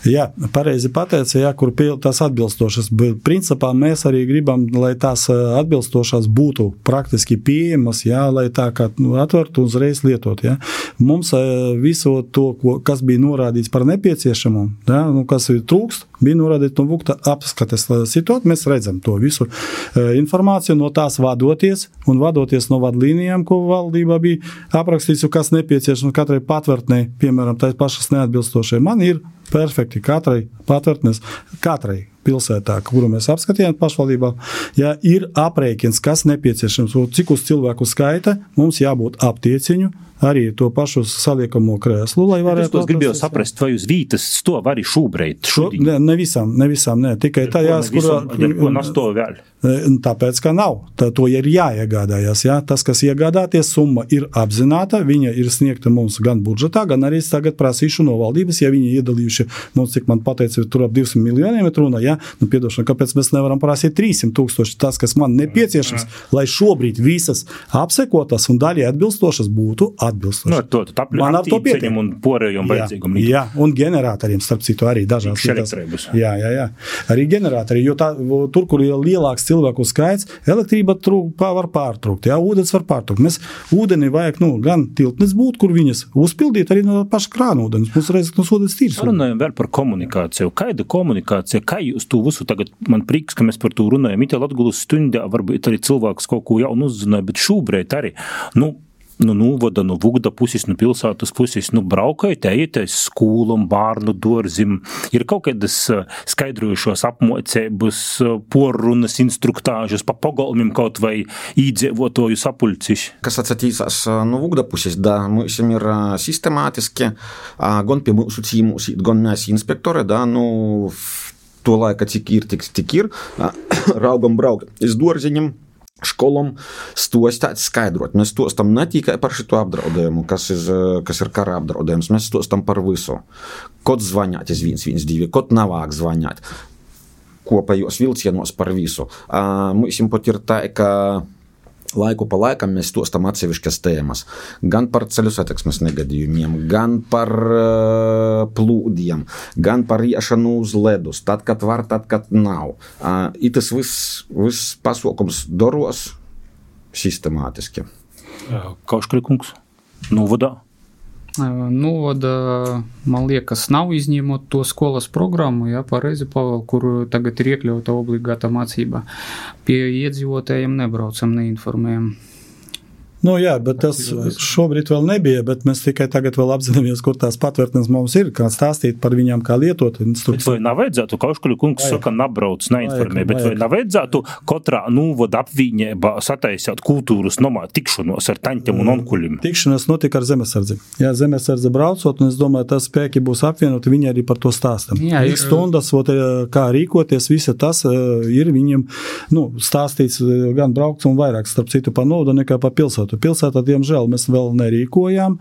Jā, pareizi pateica, jā, kur pie, tās atbilstošas, bet principā mēs arī gribam, lai tās atbilstošās būtu praktiski pieejamas, jā, lai tā kā nu, atvertu uzreiz lietot, jā. Mums visu to, kas bija norādīts par nepieciešamu, jā, nu, kas ir trūkst, bija norādīts no vukta apskates situāciju, mēs redzam to visu informāciju, no tās vadoties un vadoties no vadlīnijām, ko valdībā bija aprakstīts, kas nepieciešams katrai patvērtnei, piemēram, tais pašas neatbilstošai. Man ir perfekti katrai patvērtnes, katrai pilsētā, kuru mēs apskatījām pašvaldībā, ja ir aprēķins, kas nepieciešams, cik uz cilvēku skaita, mums jābūt aptieciņu, arī to pašu saliekamo krēslu, lai varētu... Es tos gribēju saprast, vai uz vītas to var arī šūbreit šodien? Ne, ne visam, ne visam, ne. Tikai tajās, kurā... Ko nasto vēl? Tāpēc, ka nav. Tā, to ir jāiegādājas, jā. Tas, kas iegādāties, summa ir apzināta, viņa ir sniegta mums gan budžetā, gan arī tagad prasīšu no valdības, ja viņi iedalījuši, mums, cik man pateica, tur ap divsimt miljoniem ir runa, jā, nu, piedošana, kāpēc mēs nevaram prasīt trīssimt tūkstoši, tas, kas man nepieciešams, lai šobrīd visas apsekotas un daļai atbilstošas būtu atbilstoši. No, to, to man ar to pietiek. Un porējum vajadzīgum. Jā, un generātoriem, starp citu, arī dažās vietās. Jā, jā, jā. Arī generātori, jo tā, tur, kur ir lielāks cilvēku skaits, elektrība trūk, var pārtrūkt, jā, ūdens var pārtrūkt. Mēs ūdeni vajag, nu, gan tiltnes būt, kur viņas uzpildīt arī no paša krāna ūdens. Mums reiz, no ūdens tīrs. Runājam vēl par komunikāciju. Kaida komunikācija, kā jūs to visu tagad, man prieks, ka mēs par to runājam, itā Latgulas stundā, varbūt arī cilvēks kaut ko jaunu uzzināja, bet šūbreit arī, nu, nu, novada, no Vugda puses, no pilsētas puses, nu, braukājot, ejiet skūlam, bārnu dorzim, ir kaut kādas skaidrojušos apmocības, porrunas, instruktāžas, pa pagalmim kaut vai īdzīvotoju sapulcis. Kas atsatīsās no Vugda puses, da, mums ir sistemātiski, gan pie mūsu cīmūs, gan mēs inspektori, da, nu, to laika cik ir, tik, tik ir, raugam braukt iz dorziņam, školom stostāt skaidrot. Mēs stostam ne tikai par šito apdraudējumu, kas ir, kas ir kara apdraudējums, mēs stostam par visu. Kod zvaņāt iz viens viens divi, kod navāk zvaņāt, kopējos vilcienos par visu. Mums pat ir tā, ka laiku pa laikam mēs stostam atsevišķas tēmas. Gan par ceļu satiksmes negadījumiem, gan par uh, plūdiem, gan par iešanu uz ledus, tad, kad var, tad, kad nav. Uh, itas viss, viss pasaukums doros sistemātiski. Kauškrikungs, novadā? Novada, man liekas, nav izņemot to skolas programmu, jā, pareizi, Pavel, kur tagad ir iekļauta obligāta mācība. Pie iedzīvotājiem nebraucam, neinformējam. Nu jā, bet tas šobrīd vēl nebija, bet mēs tikai tagad vēl apzināmies, kur tās patvērtnes mums ir, kā stāstīt par viņām, kā lietot instrukciju. Bet vai nav vajadzētu, Kauškuļu kungs saka, nabrauc, neinformē, bet vai nav vajadzētu katrā nūvoda apviņēbā sataisāt kultūras nomā tikšanos ar taņķiem un onkuļiem? Tikšanās notika ar zemesardzi. Jā, zemesardze braucot, un es domāju, tas spēki būs apvienoti, viņi arī par to stāstam. Jā, ir stundas, ot, kā rīkoties, visa tas ir viņiem, nu, stāstīts gan braukt un vairāk, starp citu, pa nodu nekā pa pilsētu. Pilsētā, diemžēl, mēs vēl nerīkojām.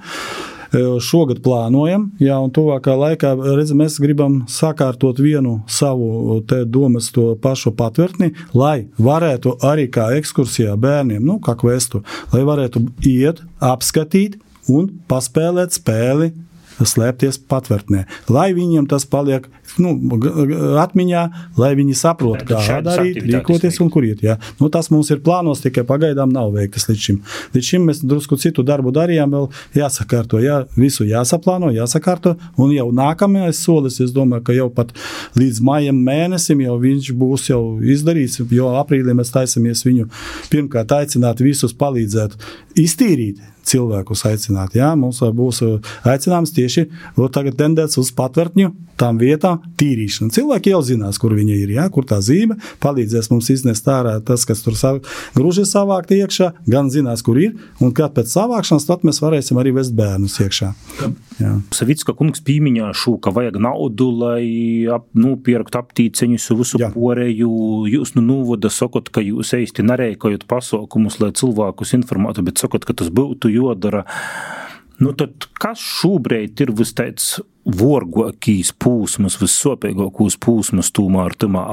Šogad plānojam, jā, un tuvākā laikā, redz, mēs gribam sakārtot vienu savu te domas to pašu patvērtni, lai varētu arī kā ekskursijā bērniem, nu, kā kvestu, lai varētu iet, apskatīt un paspēlēt spēli, slēpties patvērtnē, lai viņiem tas paliek, nu, atmiņā, lai viņi saprot, kā darīt, rīkoties un kur iet, jā. Nu, tas mums ir plānos, tikai pagaidām nav veiktas līdz šim. Līdz šim mēs drusku citu darbu darījām, vēl jāsakārto, jā, visu jāsaplāno, jāsakārto, un jau nākamais solis, es domāju, ka jau pat līdz maijam mēnesim jau viņš būs jau izdarīts, jo aprīlī mēs taisamies viņu pirmkārt aicināt visus palīdzēt iztīrīt, cilvēkus aicināt. Jā, mums būs aicinājums tieši tagad tendēts uz patvērtņu tām vietām tīrīšanu. Cilvēki jau zinās, kur viņi ir, jā, kur tā zīme, palīdzēs mums iznest ārā tas, kas tur sav, gruži savākt iekšā, gan zinās, kur ir, un kad pēc savākšanas, tad mēs varēsim arī vest bērnus iekšā. Jā. Savicka kungs pīmiņāšu, ka vajag naudu, lai ap, nu, pierakt aptīceņus visu jā. Porēju. Jūs nu nūvoda sakot, ka jūs eisti nereikojat pasaukumus, lai cilvēkus informētu, bet sakot, ka tas būtu jodara. Nu tad kas šobrīd ir vis tāds vorgokīs pūsmas, vissopīgākos pūsmas tūmā ar tamā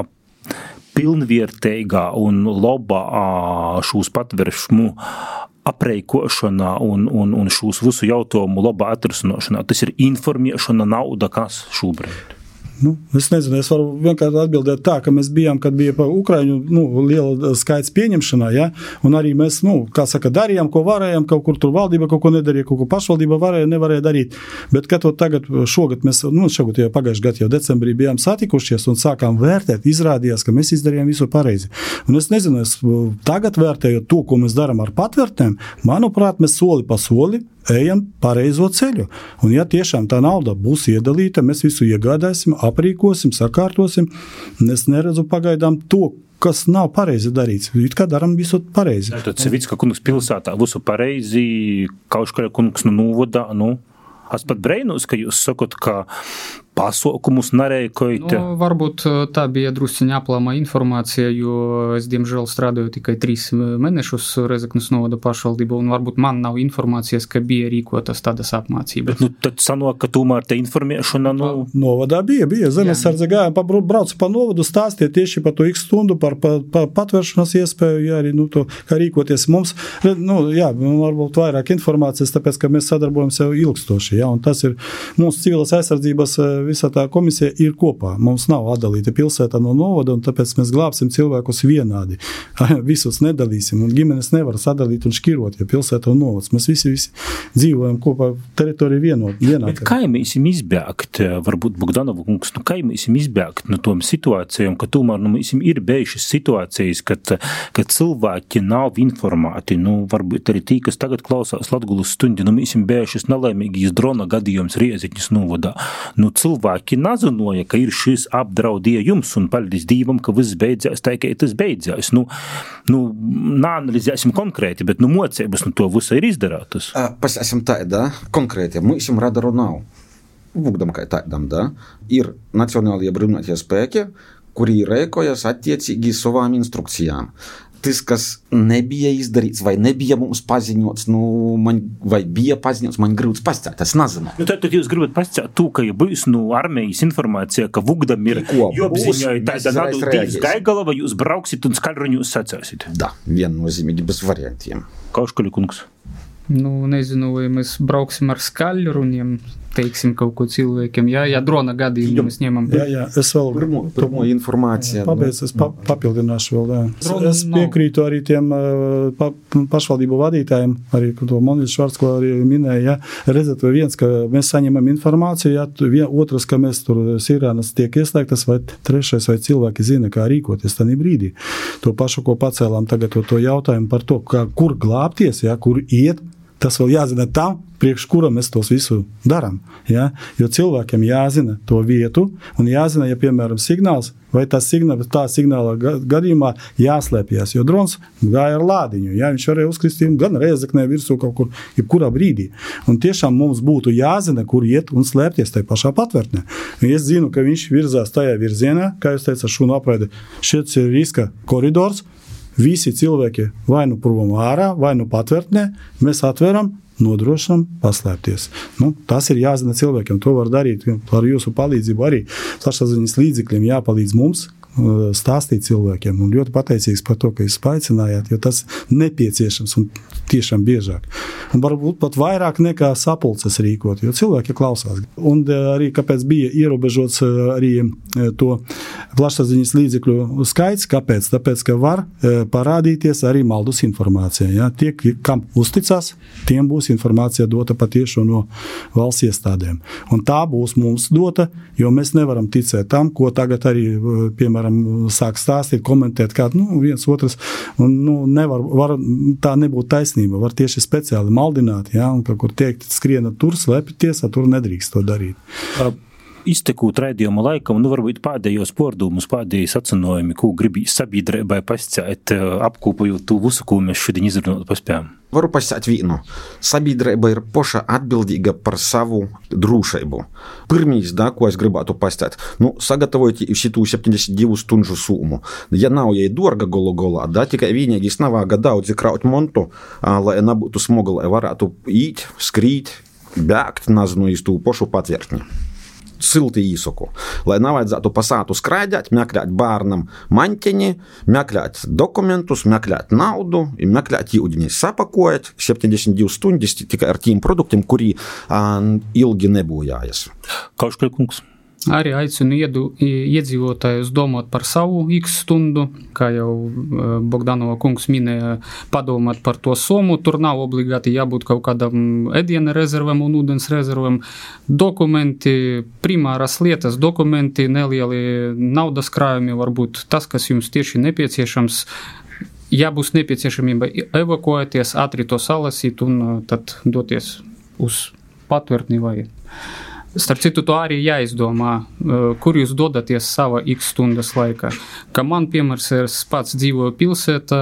pilnvērtīgā un labā šūs patveršmu apreikošanā un, un, un šūs visu jautājumu labā atrasinošanā? Tas ir informēšana, nauda, kas šobrīd? Nu, es nezinu, es varu vienkārši atbildēt tā, ka mēs bijām, kad bija pa Ukraiņu nu, liela skaits pieņemšanā, ja? Un arī mēs, nu, kā saka, darījām, ko varējām, kaut kur tur valdība kaut ko nedarīja, kaut ko pašvaldība varēja, nevarēja darīt. Bet, kad tagad, šogad mēs, nu, šogad jau pagājuši gadu jau decembrī bijām satikušies un sākām vērtēt, izrādījās, ka mēs izdarījām visu pareizi. Un es nezinu, es tagad vērtēju to, ko mēs darām ar patvērtnēm, manuprāt, mēs soli pa soli ejam pareizo ceļu. Un ja tiešām tā nauda būs iedalīta, mēs visu iegādāsim, aprīkosim, sakārtosim. Es neredzu pagaidām to, kas nav pareizi darīts. It kā daram visu pareizi. Tad Savicka kungs pilsētā visu pareizi, Kauškaļa kungs nu novodā, nu, es pat breinos, ka jūs sakot, ka pasaukumus narēkojat. Nu, varbūt tā bija drusciņa aplāma informācija, jo es, diemžēl, strādāju tikai trīs mēnešus Rezeknes novada pašvaldībā, un varbūt man nav informācijas, ka bija rīkotas tādas apmācības. Bet, nu, tad sanāk, ka tomēr te informēšana, nu... Novadā bija, bija. Zemesardze gāja, braucu pa novadu, stāstīja tieši par to x stundu, par, par, par patvēršanas iespēju, jā, arī, nu, to, kā rīkoties mums. Nu, jā, varbūt vairāk informācijas, tāpēc, ka mēs sadarbojamies jau ilgstoši, jā, un tas ir mūsu civilas aizsardzības visā tā komisija ir kopā. Mums nav atdalīta pilsēta no novada, un tāpēc mēs glābsim cilvēkus vienādi. Visus nedalīsim, un ģimenes nevar sadalīt un škirot, ja pilsēta un novads. Mēs visi, visi dzīvojam kopā teritoriju vienot. Bet kā mēsim izbēgt, varbūt Bogdanova kungs, nu kā mēsim izbēgt no tom situācijām, ka tomēr nu, mēsim ir bijušas situācijas, kad, kad cilvēki nav informēti, nu varbūt arī tī, kas tagad klausās Latgulas stundi, nu mēsim bijušas nelaimīgīs drona gadījums Riezekņas novadā. Nu, cilvēki nazinoja, ka ir šis apdraudījums un paldies Dīvam, ka viss beidzās, tā kā tas beidzās. Nu, nu nāanalizēsim konkrēti, bet nu mocības nu to visu ir izdarātas. Pasāsim tādā, konkrēti, mums radaru nav. Vugdam kā tādam, da, ir nacionālie brīvinātie spēki, kuri rēkojas attiecīgi savām instrukcijām. Tas, kas nebija izdarīts, vai nebija mums paziņots, nu, man, vai bija paziņots, man grūts pastāstīt, tas nezinu. Nu, tad, tad jūs gribat pastāstīt to, ka ja būs, nu, armijas informācija, ka Vugdam ir jobziņoja tāda nadu Dīvs Gaigala, vai jūs brauksit un skaļruņus sacēsit? Da, viennozīmīgi bez variantiem. Kauškaļa kungs. Nu, nezinu, vai mēs brauksim ar skaļruņiem, teiksim, kaut ko cilvēkiem. Jā, jā, drona gadījumu mēs ņemam. Jā, jā, es vēl... Pirmo, pirmo informācija. Pabeidz, es pa, papildināšu vēl, jā. Es, es piekrītu arī tiem pa, pašvaldību vadītājiem, arī to Monīts Švarts, ko arī minēja, jā. Redzat, vai viens, ka mēs saņemam informāciju, jā, vien, otrs, ka mēs tur sirēnas tiek ieslēgtas, vai trešais, vai cilvēki zina, kā rīkoties tādā brīdī. To pašu, ko pacēlām tagad to, to jautājumu par to, kā, kur glābties, jā, kur iet, tas vēl jāzina tam, priekš kura mēs tos visu daram. Ja? Jo cilvēkiem jāzina to vietu un jāzina, ja, piemēram, signāls, vai tas signāls, tā signāla gadījumā jāslēpjas. Jo drons gāja ar lādiņu. Ja? Viņš varēja uzkrist gan Rēzeknē virsū kaut kur, jebkurā brīdī. Un tiešām mums būtu jāzina, kur iet un slēpties tajā pašā patvērtnē. Es zinu, ka viņš virzās tajā virzienā, kā jūs teicat, šūnu apraide. Šeit ir riska koridors. Visi cilvēki vai nu prom ārā, vai nu patvērtnē, mēs atveram, nodrošinām paslēpties. Nu, tas ir jāzina cilvēkiem, to var darīt ar jūsu palīdzību arī. Plašsaziņas līdzekļiem jāpalīdz mums stāstīt cilvēkiem, un ļoti pateicīgs par to, ka jūs paaicinājāt, jo tas nepieciešams un tiešām biežāk. Un varbūt pat vairāk nekā sapulces rīkot, jo cilvēki klausās. Un arī, kāpēc bija ierobežots arī to plašsaziņas līdzekļu skaits, kāpēc? Tāpēc, ka var parādīties arī maldus informācija. Ja? Tie, kam uzticās, tiem būs informācija dota patiešo no valsts iestādēm. Un tā būs mums dota, jo mēs nevaram ticēt tam, ko tagad arī, piemēram, sāk stāstīt, komentēt kādu, nu, viens otrs, un, nu, nevar, var, tā nebūt taisnība, var tieši speciāli maldināt, ja, un kaut kur teikt, skriena tur, slēpties, tur nedrīkst to darīt. Iztekūt raidījuma laikam, nu varbūt pēdējos pordūmus, pēdējos atcinojumi, ko gribīs sabiedrībai pasciēt, apkopojot to visu, ko mēs šodien izrunāt paspējām. Varu pasciēt vienu. Sabiedrība ir poša atbildīga par savu drūšību. Pirmīs, da, ko es gribētu pasciēt, nu, sagatavojot šitų septiņdesmit divu stundžu sūmu. Ja nav jai dorga golu golā, da, tikai vienīgis navāga daudzi kraut montu, lai nebūtu smoga, lai varētu īt, skrīt, bēgt, nazinu iz tū pošu patvērtni. Silti īsoku, lai nevajadzētu pasātu skraidēt, meklēt bērnam maņķeni, meklēt dokumentus, meklēt naudu, meklēt jūdiņi, sapakojot septiņdesmit divas stundas tikai ar tiem produktiem, kuri uh, ilgi nebūjājas. Kauškaļa kungs. Arī aicinu iedu, iedzīvotājus domāt par savu X stundu, kā jau Bogdanova kungs minēja, padomāt par to somu. Tur nav obligāti jābūt kaut kādam ēdiena rezervam un ūdens rezervam. Dokumenti, primāras lietas, dokumenti, nelieli naudas krājumi, varbūt tas, kas jums tieši nepieciešams. Ja būs nepieciešamība evakuēties, ātri to salasīt un tad doties uz patvērtni vai... Starp citu, to arī jāizdomā, kur jūs dodaties sava X stundas laikā. Kā man, piemērs, es pats dzīvoju pilsētā,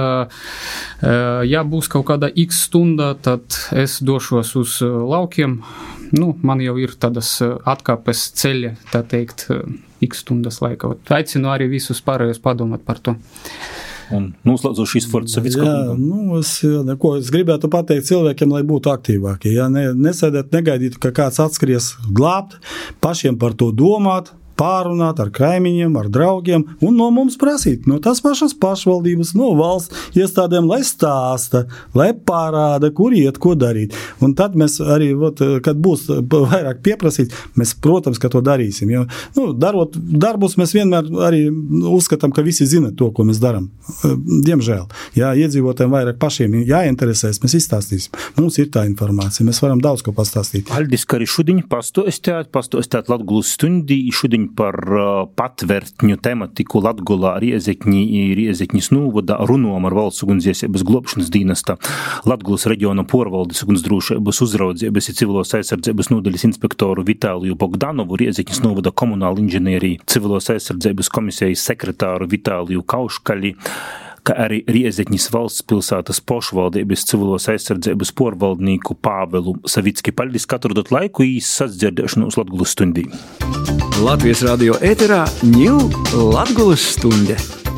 ja būs kaut kāda X stunda, tad es došos uz laukiem. Nu, man jau ir tādas atkāpes ceļa, tā teikt, X stundas laikā. Aicinu arī visus pārējos padomāt par to. Un noslēdzoši šīs Fords Savicko. Jā, nu, es, neko, es gribētu pateikt cilvēkiem, lai būtu aktīvāki. Ja ne, nesēdēt, negaidīt, ka kāds atskries glābt, pašiem par to domāt, pārunāt ar kaimiņiem, ar draugiem un no mums prasīt, no tās pašas pašvaldības, no valsts iestādēm, lai stāsta, lai parāda, kur iet, ko darīt. Un tad mēs arī, ot, kad būs vairāk pieprasīt, mēs, protams, ka to darīsim. Jo, nu, darot darbus, mēs vienmēr arī uzskatām, ka visi zina to, ko mēs darām. Diemžēl. Jā, iedzīvotājiem vairāk pašiem jāinteresēs, mēs izstāstīsim. Mums ir tā informācija, mēs varam daudz ko pastāstīt. Aldis, ka arī šudiņ pastostāt, pastostāt Latgulas stundī, šudiņ par patvērtņu tematiku Latgolā, Riezekņi i Riezekņis nūvodā runom ar Valsts ugunsdziesības globšanas dīnesta, Latgolas reģiona porvaldes ugunsdrūšības uzraudzības i civilos aizsardzības nodaļas inspektoru Vitāliju Bogdanovu, Riezekņis nūvoda komunāla inženierija civilos aizsardzības komisijas sekretāru Vitāliju Kauškaļi, kā arī Riezekņis valsts pilsētas pošvaldības civilos aizsardzības porvaldnīku Pāvelu Savicki. Paldies, katru dot laiku īs sadzirdēšanu uz Latgulas stundī. Latvijas radio ēterā ņū Latgulas stunde.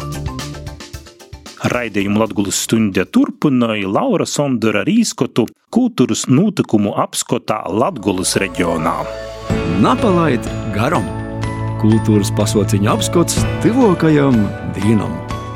Raidījumu Latgulas stundē turpināja Laura Sondora Rīskotu kultūras notikumu apskotā Latgulas reģionā. Napalaid garam. Kultūras pasauciņa apskots tuvākajam dīnam.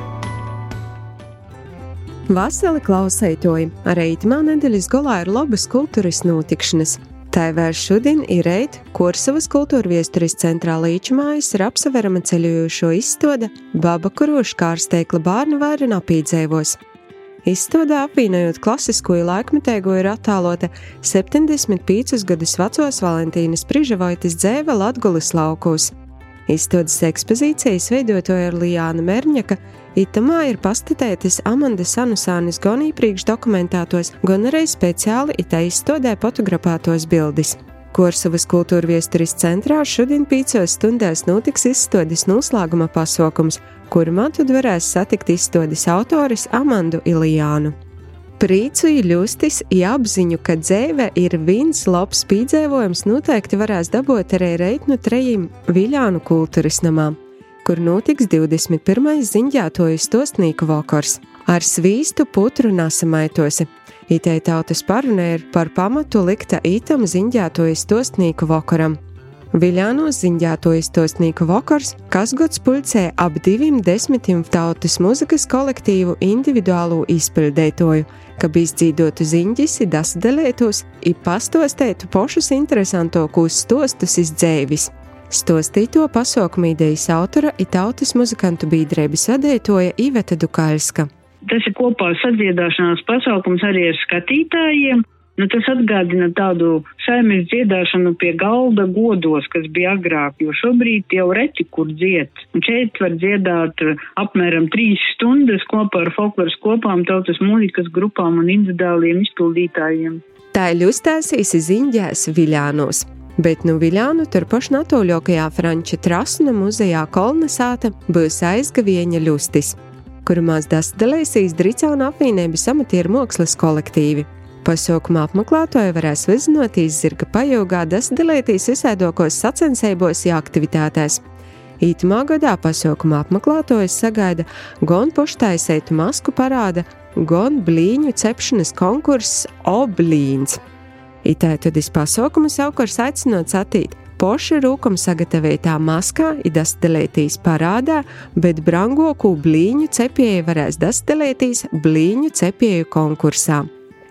Vasali klausētoji, arī itamā nedēļas golā ir labas kultūras notikšanas. Tā vairs šodien ir reit Korsavas kultūra viesturis centrā Līčumājas ir apsaverama ceļojošo izstāde Baba Kuroša kārsteikla bārnu vaira napīdzēvos. Izstādē apvienojot klasisko un laikmetēgo ir attēlota septiņdesmit piecus gadus vecos Valentīnas Prižavoites dzēve Latgulas laukos. Izstādes ekspozīcijas veidotoja ar Lijāna Merņaka, itamā ir pastatētas Amanda Sanusānis gan īpriekš dokumentētos, gan arī speciāli itā izstādē fotografētos bildes. Korsavas kultūra viesturis centrā šodien pīcos stundās notiks izstādes noslēguma pasākums, kuru matod varēs satikt izstādes autoris Amandu Ilijānu. Prīcu i ļustis i apziņu, ka dzēve ir viens labs pīdzēvojums, noteikti varēs dabūt arī reit no trejiem Viļānu kultūras namām, kur notiks divdesmit pirmais ziņģētoju stostnīku vakars ar svīstu putru nasamaitosi. Itei tautas parunē ir par pamatu likta itam ziņģētoju stostnīku vakaram. Viļānos ziņģētoju stostnīku vakars, kas gods pulcē ap divim desmitim tautas muzikas kolektīvu individuālu izpildētoju, kab izdzīdotu ziņģis i dasadalētos i pastostētu pošus interesantokūs stostus iz dzēvis. Stostīto pasaukumu idejas autora i tautas muzikantu biedrības vadētoja Iveta Dukaļska. Tas ir kopā sadziedāšanās pasaukums arī ar skatītājiem. Nu, tas atgādina tādu saimes dziedāšanu pie galda godos, kas bija agrāk, jo šobrīd jau reti, kur dzied. Un šeit var dziedāt apmēram trīs stundas kopā ar folkloras kopām, tautas mūzikas grupām un individuāliem izpildītājiem. Tā ļustēsīs ziņģēs Viļānos. Bet nu Viļānu tur paši natoļokajā Franča Trasuna muzejā Kolnesāta būs aizgavieņa ļustis, kuru mās dasadalēsīs Dricāna apvienības amatieru mākslas kolektīvi. Pasaukumā apmeklētoji varēs vizinotīs zirga pajūgā dasadalētīs visēdokos sacensībos i aktivitātēs. Ītamā gadā pasaukumā apmeklētojus sagaida gan poštaisētu masku parāda, gan blīņu cepšanas konkurss Oblīns. Itā tad iz pasaukumu savukārt aicinot satīt poši rūkam sagatavītā maskā i dasadalētīs parādā, bet brangoku blīņu cepēju varēs dasadalētīs blīņu cepēju konkursā.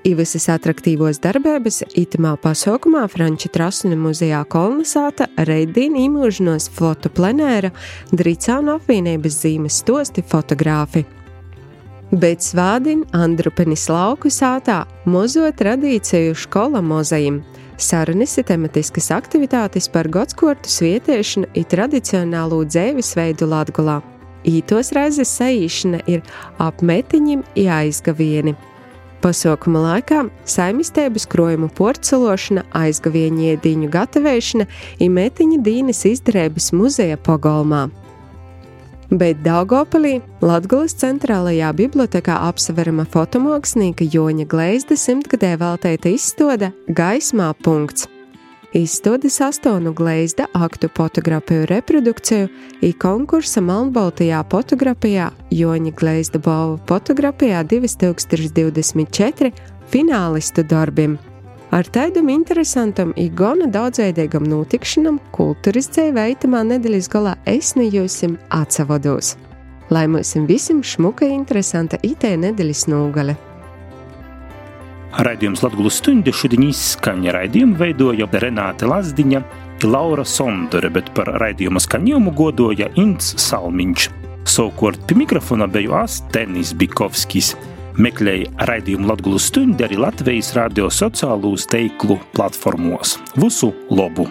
I visas atraktīvos darbības itamā pasaukumā Franča Trasuna muzejā Kolnesāta reidīn īmūžinos fotoplenēra Dricānu apvienības zīmes stosti fotogrāfi. Bet svādin Andrupenis lauku sātā mozo tradīciju škola mozajim. Sarunis ir tematiskas aktivitātes par godskortu svietiešanu I tradicionālo dzēvisveidu Latgolā. Ītos reizes saīšana ir apmetiņim I aizgavieni. Pasaukuma laikā saimistēbas krojumu porcelošana, aizgavieņu iedīņu gatavēšana I metiņa dīnes izdarēbas muzeja pogolmā. Bet Daugavpilī Latgolas centrālajā bibliotekā apsaverama fotomākslinieka Joņa Gleizda simtgadē veltēta izstāde Gaismā punkts. Izstāde sastonu Gleizda aktu fotografiju reprodukciju I konkursa Melnbaltajā fotografijā Joņa Gleizda balvu fotografijā divi tūkstoši divdesmit četri finālistu darbiem. Ar taidam interesantam I gona daudzveidīgam notikšanam kultūras dzēvē itamā nedēļas galā es nejūsim atsavados. Lai mūsim visiem šmuka interesanta itē nedēļas nūgale. Raidījums Latgulas stundi šodien izskaņa raidījumu veidoja Renāte Lazdiņa I Laura Sondore, bet par raidījumu skaņojumu godoja Ints Salmiņš. Savukārt pie mikrofona beju es Tenis Bikovskis. Meklēja raidījumu Latgulas stundi arī Latvijas radio sociālūs teiklu platformos. Visu labu!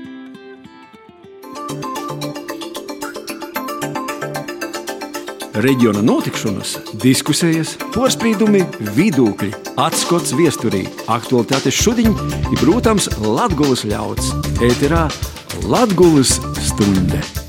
Reģiona notikšanas, diskusijas, porspīdumi, vidūkļi, atskots viesturī, aktualitātes šudiņ I, protams, Latgulas ļauds. Ēterā Latgulas stunde.